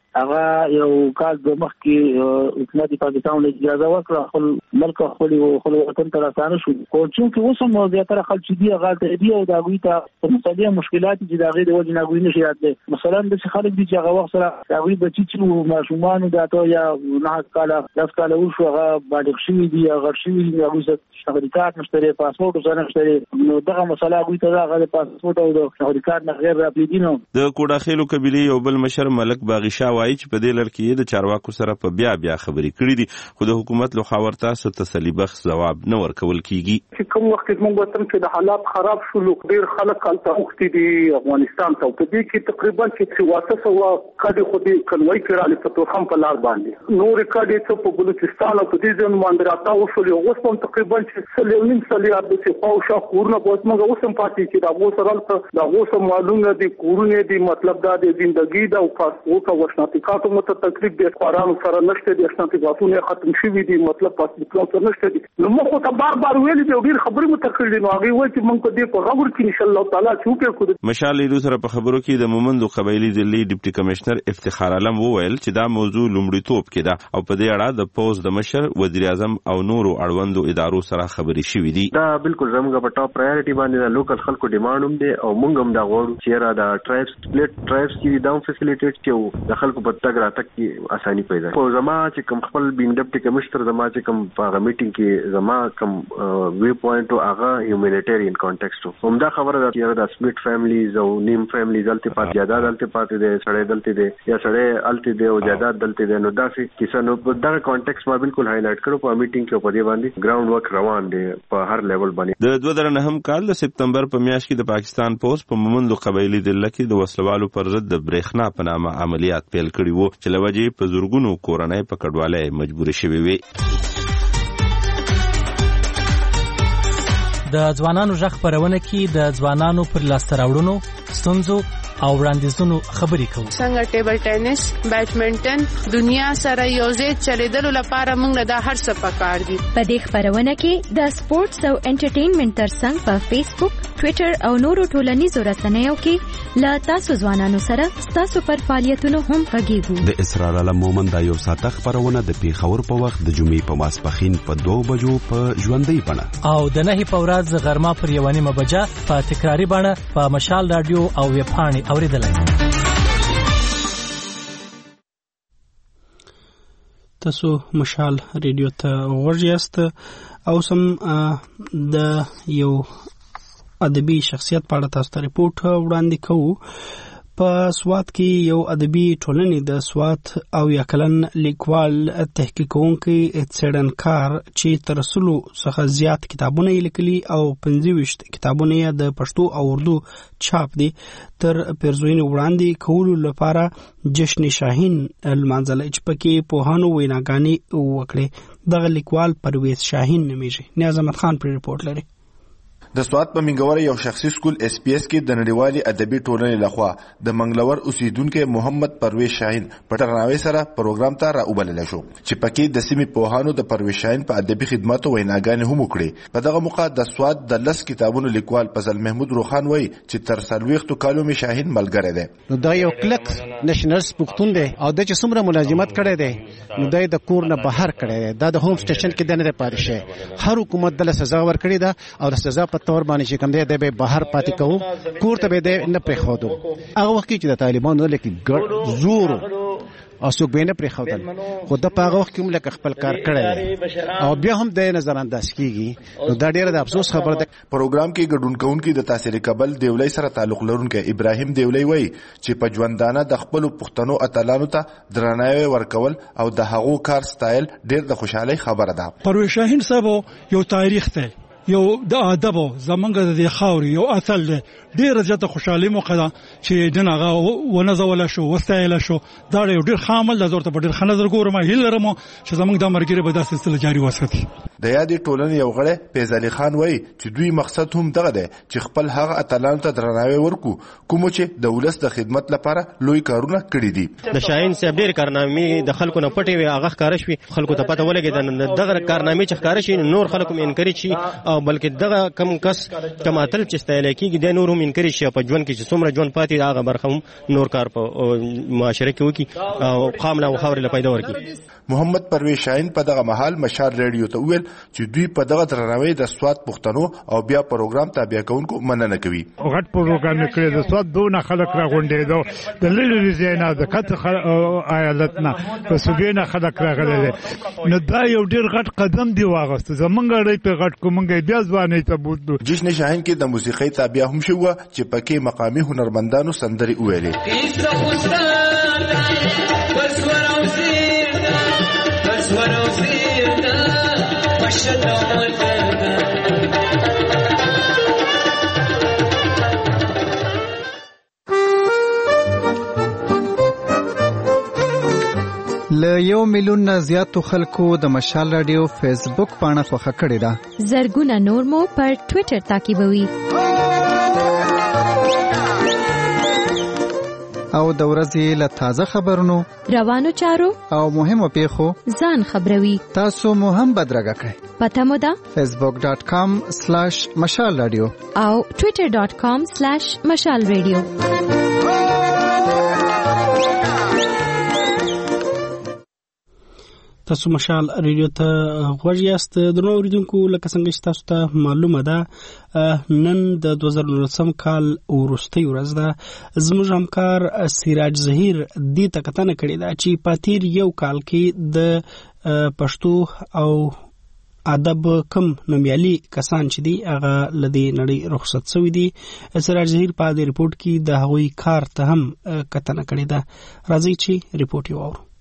S19: هغه یو کال د مخ کې حکومت پاکستان له اجازه ورکړه خپل ملک خپل خپل وطن ته راځنه شو او چې اوس هم زیاتره خلک چې دی هغه ته دی او دا غوي ته مختلفه مشکلات چې دا غي د وجه نه غوي نشي راتله مثلا د خلک دي چې هغه وخت سره دا غوي بچی چې ماشومان دا ته یا نه کاله داس کاله وشو هغه باندې شي دی هغه شي دی هغه شغریکات مشتري پاسپورت او څنګه مشتري نو دغه مسله غوي ته هغه پاسپورت او د شغریکات نه غیر راپیدینو
S5: د کوډاخیلو قبيله یو بل مشر ملک باغی شاه وایي چې په دې لړ کې د چارواکو سره په بیا بیا خبرې کړې دي خو د حکومت له خوا ورته څه تسلی بخش ځواب نه ورکول کیږي
S3: چې کوم وخت موږ وطن کې د حالات خراب شول ډیر خلک هلته وختي دي افغانستان ته په دې کې تقریبا چې سیاسي سوا کډي خو دې کنوي کړل په توخم په لار باندې نور کډي څه په بلوچستان او په دې ځین باندې راځو شول او اوس هم تقریبا چې سلوین سلیار د څه پاو شو کورونه اوس موږ اوس هم پاتې چې دا اوس سره دا اوس معلومه دي کورونه دي مطلب دا د ژوندۍ دا او پاسپورت او شناختی مت تکلیف د قرآن سره نشته دي شناختی غاټونه ختم شوی دي مطلب پاسپورت سره نشته دي نو موږ ته بار بار ویل دي ډیر خبرې متکړې دي نو هغه وایي چې موږ په دې په غوړ کې ان شاء الله تعالی چې وکړو
S5: مشال لیدو سره په خبرو کې د مومندو قبایلی ضلعي ډیپټي کمشنر افتخار عالم وویل چې دا موضوع لومړیتوب کې ده او په دې اړه د پوز د مشر وزیر اعظم او نورو اړوندو ادارو سره خبرې شوې دي
S8: دا بالکل زموږ په ټاپ پرایورټي باندې د لوکل خلکو ډیماند هم دي او موږ هم دا غواړو چې را د ټرایبس سپلیټ ټرایبس کې دا فیسیلیټیټ کې د خلکو په تګ راتګ کې اساني پیدا شي. زما چې کوم خپل بینګ ډیپټي کمشنر زما چې کوم په میټینګ کې زما کوم وی پوینټ او هغه هیومانیټریان کانټیکسټ هم دا خبره ده چې د سپلیټ فیملیز او نیم فیملیز دلته پات جاداد دلته پات دي سړی دلته دي یا سړی الته دي او جاداد دلته دي نو دا چې کیسه نو په دا کانټیکسټ ما بالکل هایلایټ کړو په میټینګ کې په دې باندې ګراوند ورک روان دي په هر لیول باندې.
S5: د دوه زره نهم کال د سپتمبر په میاشت کې د پاکستان پوز په مومندو قبایلی ضلع کې د وسلوالو پر ضد د برېښنا په نامه عملیات پیل کړي وو چې لوجې په زورګونو کورنۍ په کډوالۍ مجبور شوي وي.
S20: د ځوانانو ژغ خپرونه کې د ځوانانو پر لاسته راوړنو ستونزو او وړاندیزونو خبرې کوو.
S21: څنګه ټیبل ټینس بیډمنټن دنیا سره یوځای چلیدلو لپاره موږ دا هر څه پکار دي.
S11: په دې خبرونه کې د سپورتس او انټرټینمنټ ترڅنګ په فیسبوک ټوئیټر او نورو ټولنیزو رسنیو کې لا تاسو ځوانانو سره تاسو پر فعالیتونو هم غږیږو.
S22: د اسرار علم مومند دا یو ساعته خبرونه د پیښور په وخت د جمعې په ماسپښین په دوه بجو په ژوندۍ بڼه
S20: او د نهي په ورځ غرمه پر یوه نیمه بجه په تکراري بڼه په مشال رادیو او ویبپاڼې اوریدلای.
S1: تاسو مشال ریډیو ته غوږ یاست او سم د یو ادبي شخصیت په اړه تاسو ته ریپورت وړاندې کوو. په سوات کې یو ادبي ټولنې د سوات او یا کلن لیکوال تحقیق کوونکی څېړنکار چې تر سلو څخه زیات کتابونه یې لیکلي او پنځه ویشت کتابونه یې د پښتو او اردو چاپ دي تر پیرزوینې وړاندې کولو لپاره جشن شاهین لمانځلی چې پکې پوهانو ویناګانې وکړې. دغه لیکوال پرویز شاهین نومیږي. نیاز احمد خان پر رپورټ لري.
S23: د سوات په منګور یو شخصي سکول اس پی اس کې د نړیوالي ادبي ټولنې لخوا د منګلور اوسیدونکو محمد پرویز شاهین په درناوي سره پروګرام ته راوبلل شو چې پکې د سیمې پوهانو د پرویز شاهین په ادبي خدماتو ویناګانې هم وکړي. په دغه موقع د سوات د لس کتابونو لیکوال فضل محمود روخان وایي چې تر څلوېښتو کالو مې شاهین ملګری دی.
S27: نو دا یو کلک نېشنلز پښتون دی او د چې څومره ملازمت کړی دی نو د کور نه بهر کړی دی. دا د هوم سټیشن کې د نه پاتې شي. هر حکومت د سزا ورکړي دا او سزا په تور باندې چې کوم دی د بهر پاتې کوو کور ته به د نه پرې خودو. هغه وخت چې د طالبانو لکه ګډ زور او څوک به نه پرې خودل خو د هغه وخت کې ملک خپل کار کړی او بیا هم د نظر انداز کیږي. نو دا ډیره د افسوس خبره ده.
S23: پروګرام کې ګډون کوونکي د تحصیل کابل دیولۍ سره تعلق لرونکي ابراهیم دیولۍ وایي چې په ژوندانه د خپل پښتنو اتلانو ته درناوی ورکول او د هغو کار سټایل ډیر د خوشحالي خبره ده.
S28: پرویز شاهین صاحب یو تاریخ دی یو د ادب زمونږ د خاوري یو اتل دی. ډیره زیاته خوشحالي موقع ده چې دغه ونځول شو وستایل شو. دا یو ډیر خامل د زورته په ډیر خنځر ګورم هیله لرم چې زمونږ د مرګري به دا سلسله جاری وساتي.
S23: د یادې ټولنې یو غړی فیض علي خان وایي چې دوی مقصد هم دغه دی چې خپل هغه اتلانو ته درناوی ورکو کوم چې د ولس د خدمت لپاره لوی کارونه کړي دي.
S2: د شاهین صاحب ډېر کارنامې د خلکو نه پټې وي، هغه ښکاره شوي، خلکو ته پته ولګېده. دغه کارنامې چې ښکاره شي نور خلک هم انکریج شي، او بلکې دغه کم کس کم اتل چې ستایلی کېږي دی نور هم انکریج شي، په ژوند کې چې څومره ژوند پاتې دی هغه برخه هم نور کار په معاشره کې وکړي او قام له خاورې له پیدا ورکړي.
S23: محمد پرویز شاهین په دغه مهال مشال ریډیو ته وویل چې دوی په دغه درناوي د سواد پښتنو او بیا پروګرام تابع کوونکو مننه کوي.
S4: غټ پروګرام کړی د سواد دونه خلک راغونډېدو، د لرې ځایونو د کته ایالت نه په صوبې نه خلک راغلي، نو دا یو ډېر غټ قدم دی واغسته. زمونږ اړۍ په غټ کومنګ بیا ځواني ته بوتلو.
S23: جشن شاهین کې د موسیقۍ تابع هم شو چې پکې مقامي هنرمندانو سندري وویلې.
S10: له یو میلیون نه زیاتو خلکو د مشال رادیو فیسبوک پاڼه خوښه کړې ده.
S11: زرګونه نور مو پر ټویټر تعقیبوي
S10: او د ورځې له تازه خبرونو،
S11: روانو چارو
S10: او مهمو پیښو
S11: ځان خبروي.
S10: تاسو مو هم بدرګه کړئ.
S11: پته مو ده
S10: فیسبوک ډاٹ کام سلاش مشال رادیو
S11: او ټویټر ډاٹ کام سلاش مشال رادیو.
S1: تاسو مشال ریډیو ته غوږ یاست. درنو اوریدونکو، لکه څنګه چې تاسو ته معلومه ده نن د دوه زره نولسم کال وروستۍ ورځ ده. زموږ همکار سراج ظهیر دې ته کتنه کړې ده چې په تیر یو کال کې د پښتو او ادب کم نومیالي کسان چې دي هغه له دې نړۍ رخصت شوي دي. سراج ظهیر په دې ریپورت کې د هغوی کار ته هم کتنه کړې ده. راځئ چې ریپورت یې واورو.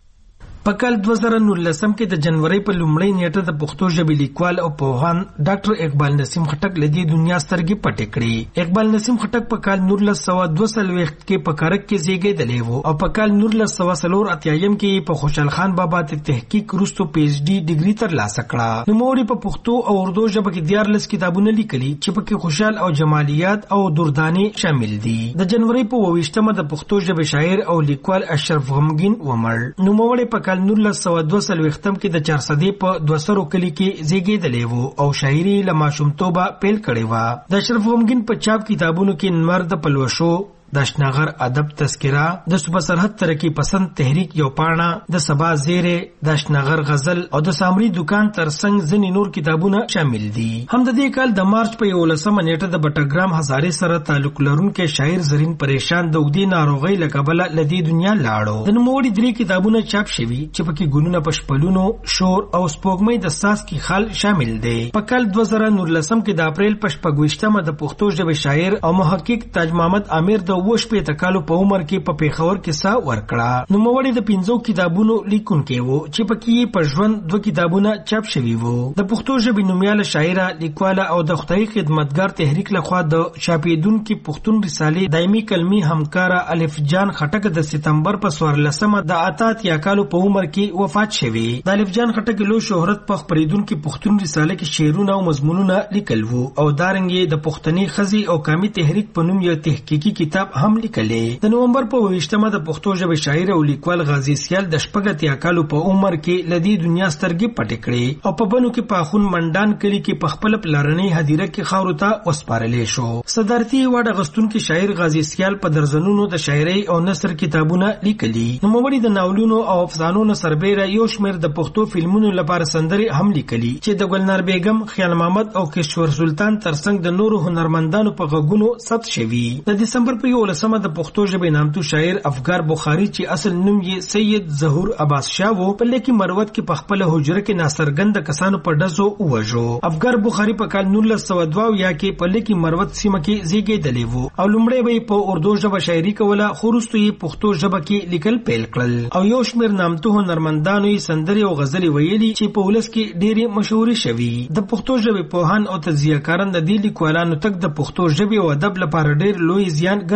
S6: په کال دوه زره نولسم کې د جنوري په لومړۍ نیټه د پښتو ژبې لیکوال او پوهان ډاکټر اقبال نسیم خټک له دې دنیا سترګې پټې کړې. اقبال نسیم خټک په کال نولس سوه دوه څلوېښت کې په کرک کې زیږېدلی و او په کال نولس سوه څلور اتیایم کې په خوشحال خان بابا ته تحقیق وروسته پی ایچ ډي ډیګري ترلاسه کړه. نوموړي په پښتو او اردو ژبه کې دیارلس کتابونه لیکلي چې پکې خوشحال او جمالیات او دردانې شامل دي. د جنوري په اووه ویشتمه د پښتو ژبې شاعر او لیکوال اشرف غمګین ومړ. نوموړي په کال نولس سوه دوه څلوېښتم کې د چارسدې په دوه سرو کلي کې زیږېدلی و او شاعري له ماشومتوبه پیل کړې وه. د اشرف غمګین په چاپ کتابونو کې نمر د پلوشو، د اشناغر ادب تذکره، د صوبه سرحد ترقی پسند تحریک یو پاڼه، د سبا زیره، د اشناغر غزل او د سامری دکان ترڅنګ ځینې نور کتابونه شامل دي. هم د دې کال د مارچ په یولسمه نیټه د بټګرام هزارې سره تعلق لرونکي شاعر زرین پریشان د اوږدې ناروغۍ له کبله له دې دنیا لاړو. د نوموړي درې کتابونه چاپ شوي چې پکې ګلونه په شپلونو، شور او سپوږمۍ د څاڅکي خال شامل دي. په کال دوه زره نولسم کې د اپریل په شپږویشتمه د پښتو ژبې شاعر او محقق تاج محمد امیر د اووه شپېته کالو په عمر کې په پیښور کې ساه ورکړه. نوموړی د پنځو کتابونو لیکونکی و چې پکې یې په ژوند دوه کتابونه چاپ شوي وو. د پښتو ژبې نومیاله شاعره، لیکواله او د خدای خدمتګار تحریک لخوا د چاپېدونکي پښتون رسالې دایمي کلمي همکاره الف جان خټک د سپتمبر په څوارلسمه د اته اتیا کالو په عمر کې وفات شوی. د الف جان خټک لوی شهرت په خپرېدونکي پښتون رساله کې شعرونه او مضمونونه لیکل وو او دارنګې د پښتني ښځې او قامي تحریک په نوم یو تحقیقي کتاب هم لیکلی. د نومبر په ویشتمه د پښتو ژبې شاعر او لیکوال غازی سیال د شپږ اتیا کالو په عمر کې له دې دنیا سترګې پټې کړې او په بنو کې په اخون منډان کلي کې په خپل پلارنۍ هدیره کې خاورو ته وسپارلی شو. صدارتي ایوارډ اخیستونکي شاعر غازی سیال په درزنونو د شاعرۍ او نثر کتابونه لیکلي. نوموړي د ناولونو او افسانو سربیره یو شمېر د پښتو فلمونو لپاره سندرې هم لیکلي چې د ګلنار بیګم، خیال محمد او کشور سلطان ترڅنګ د نورو هنرمندانو په غږونو ثبت شوي. د دسمبر په یولسمه د پښتو ژبې نامتو شاعر افګار بخاري چې اصل نوم یې سید ظهور عباس شاه و په لیکي مروت کې په خپل حجره کې ناڅرګند کسانو په ډزو ووژو. افګار بخاري په کال نولس سوه دوه اویا کې په لیکي مروت سیمه کې زیږېدلی و او لومړی به یې په اردو ژبه شاعري کوله، خو وروسته یې پښتو ژبه کې لیکل پیل کړل او یو شمېر نامتو هنرمندانو یې سندرې او غزلې ویلي چې په ولس کې ډېرې مشهورې شوي. د پښتو ژبې پوهان او تجزیه کاران د دې لیکوالانو تک د پښتو ژبې او ادب لپاره ډېر لوی زیان ګرځي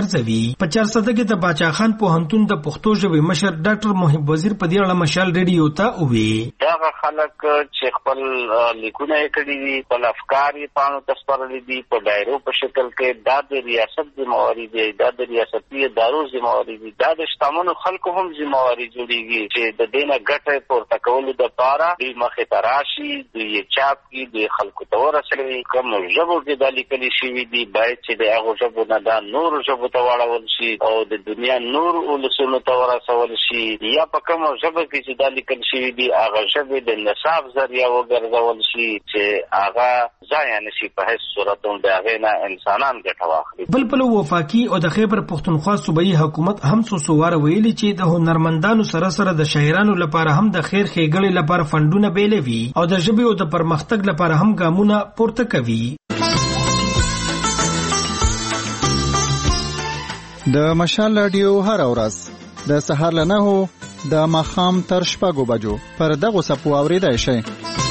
S6: هڅوي. په چارسده کې د باچا خان پوهنتون د پښتو ژبې مشر ډاکټر محب وزیر په دې اړه مشال ریډیو ته وویل
S7: دا خلک چې خپل لیکونه کړي دي خپل افکار یې پانو تسپارلي دي په ډایرو په شکل کې دا د ریاست ذمہواری دی دا د ریاستي ادارو ذمہواری دی دا د شتمنو خلکو هم ذمہواری جوړیږي چې د دینه ګټه پورته کولو د پاره د مخه تراشي د چاپ کې د خلکو تور سره کوم ژبو کې د لیکلي شوی دی باید چې د هغه ژبو نه دا نور ژبو ته واړول شي او د دنیا نور ولسونو ته ورسول شي یا په کوم ژبه کې چې د لیکل شوی دی هغه ژبه د نصاب ذریعہ وګرځول شي چې هغه ځای نشي په هیڅ صورت هم د هغه نه انسانان ګټه واخلي.
S6: بل بل وفاقي او د خیبر پښتونخوا صوبایي حکومت هم څو سوار ویلي چې د هنرمندانو سره سره د شاعرانو لپاره هم د خیر ښېګړې لپاره فندونه بیلوي او د ژبې او د پرمختګ لپاره هم ګامونه پورته کوي.
S10: د مشال رادیو هر ورځ د سهار له نهو د ماښام تر شپږو بجو پر دغو څپو اورېدای شئ.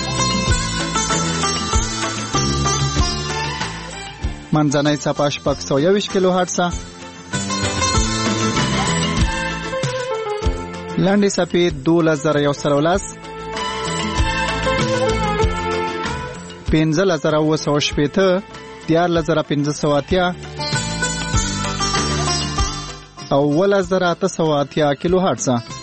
S10: منځنۍ څپه شپږ سوه یوویشت کیلو هرټزه، لنډې څپې دولس زره یو سل او لس، پنځلس زره اوه سوه شپېته، دیارلس زره پنځه سوه اتیا او اوولس زره اته سوه اتیا کیلو هرټزه.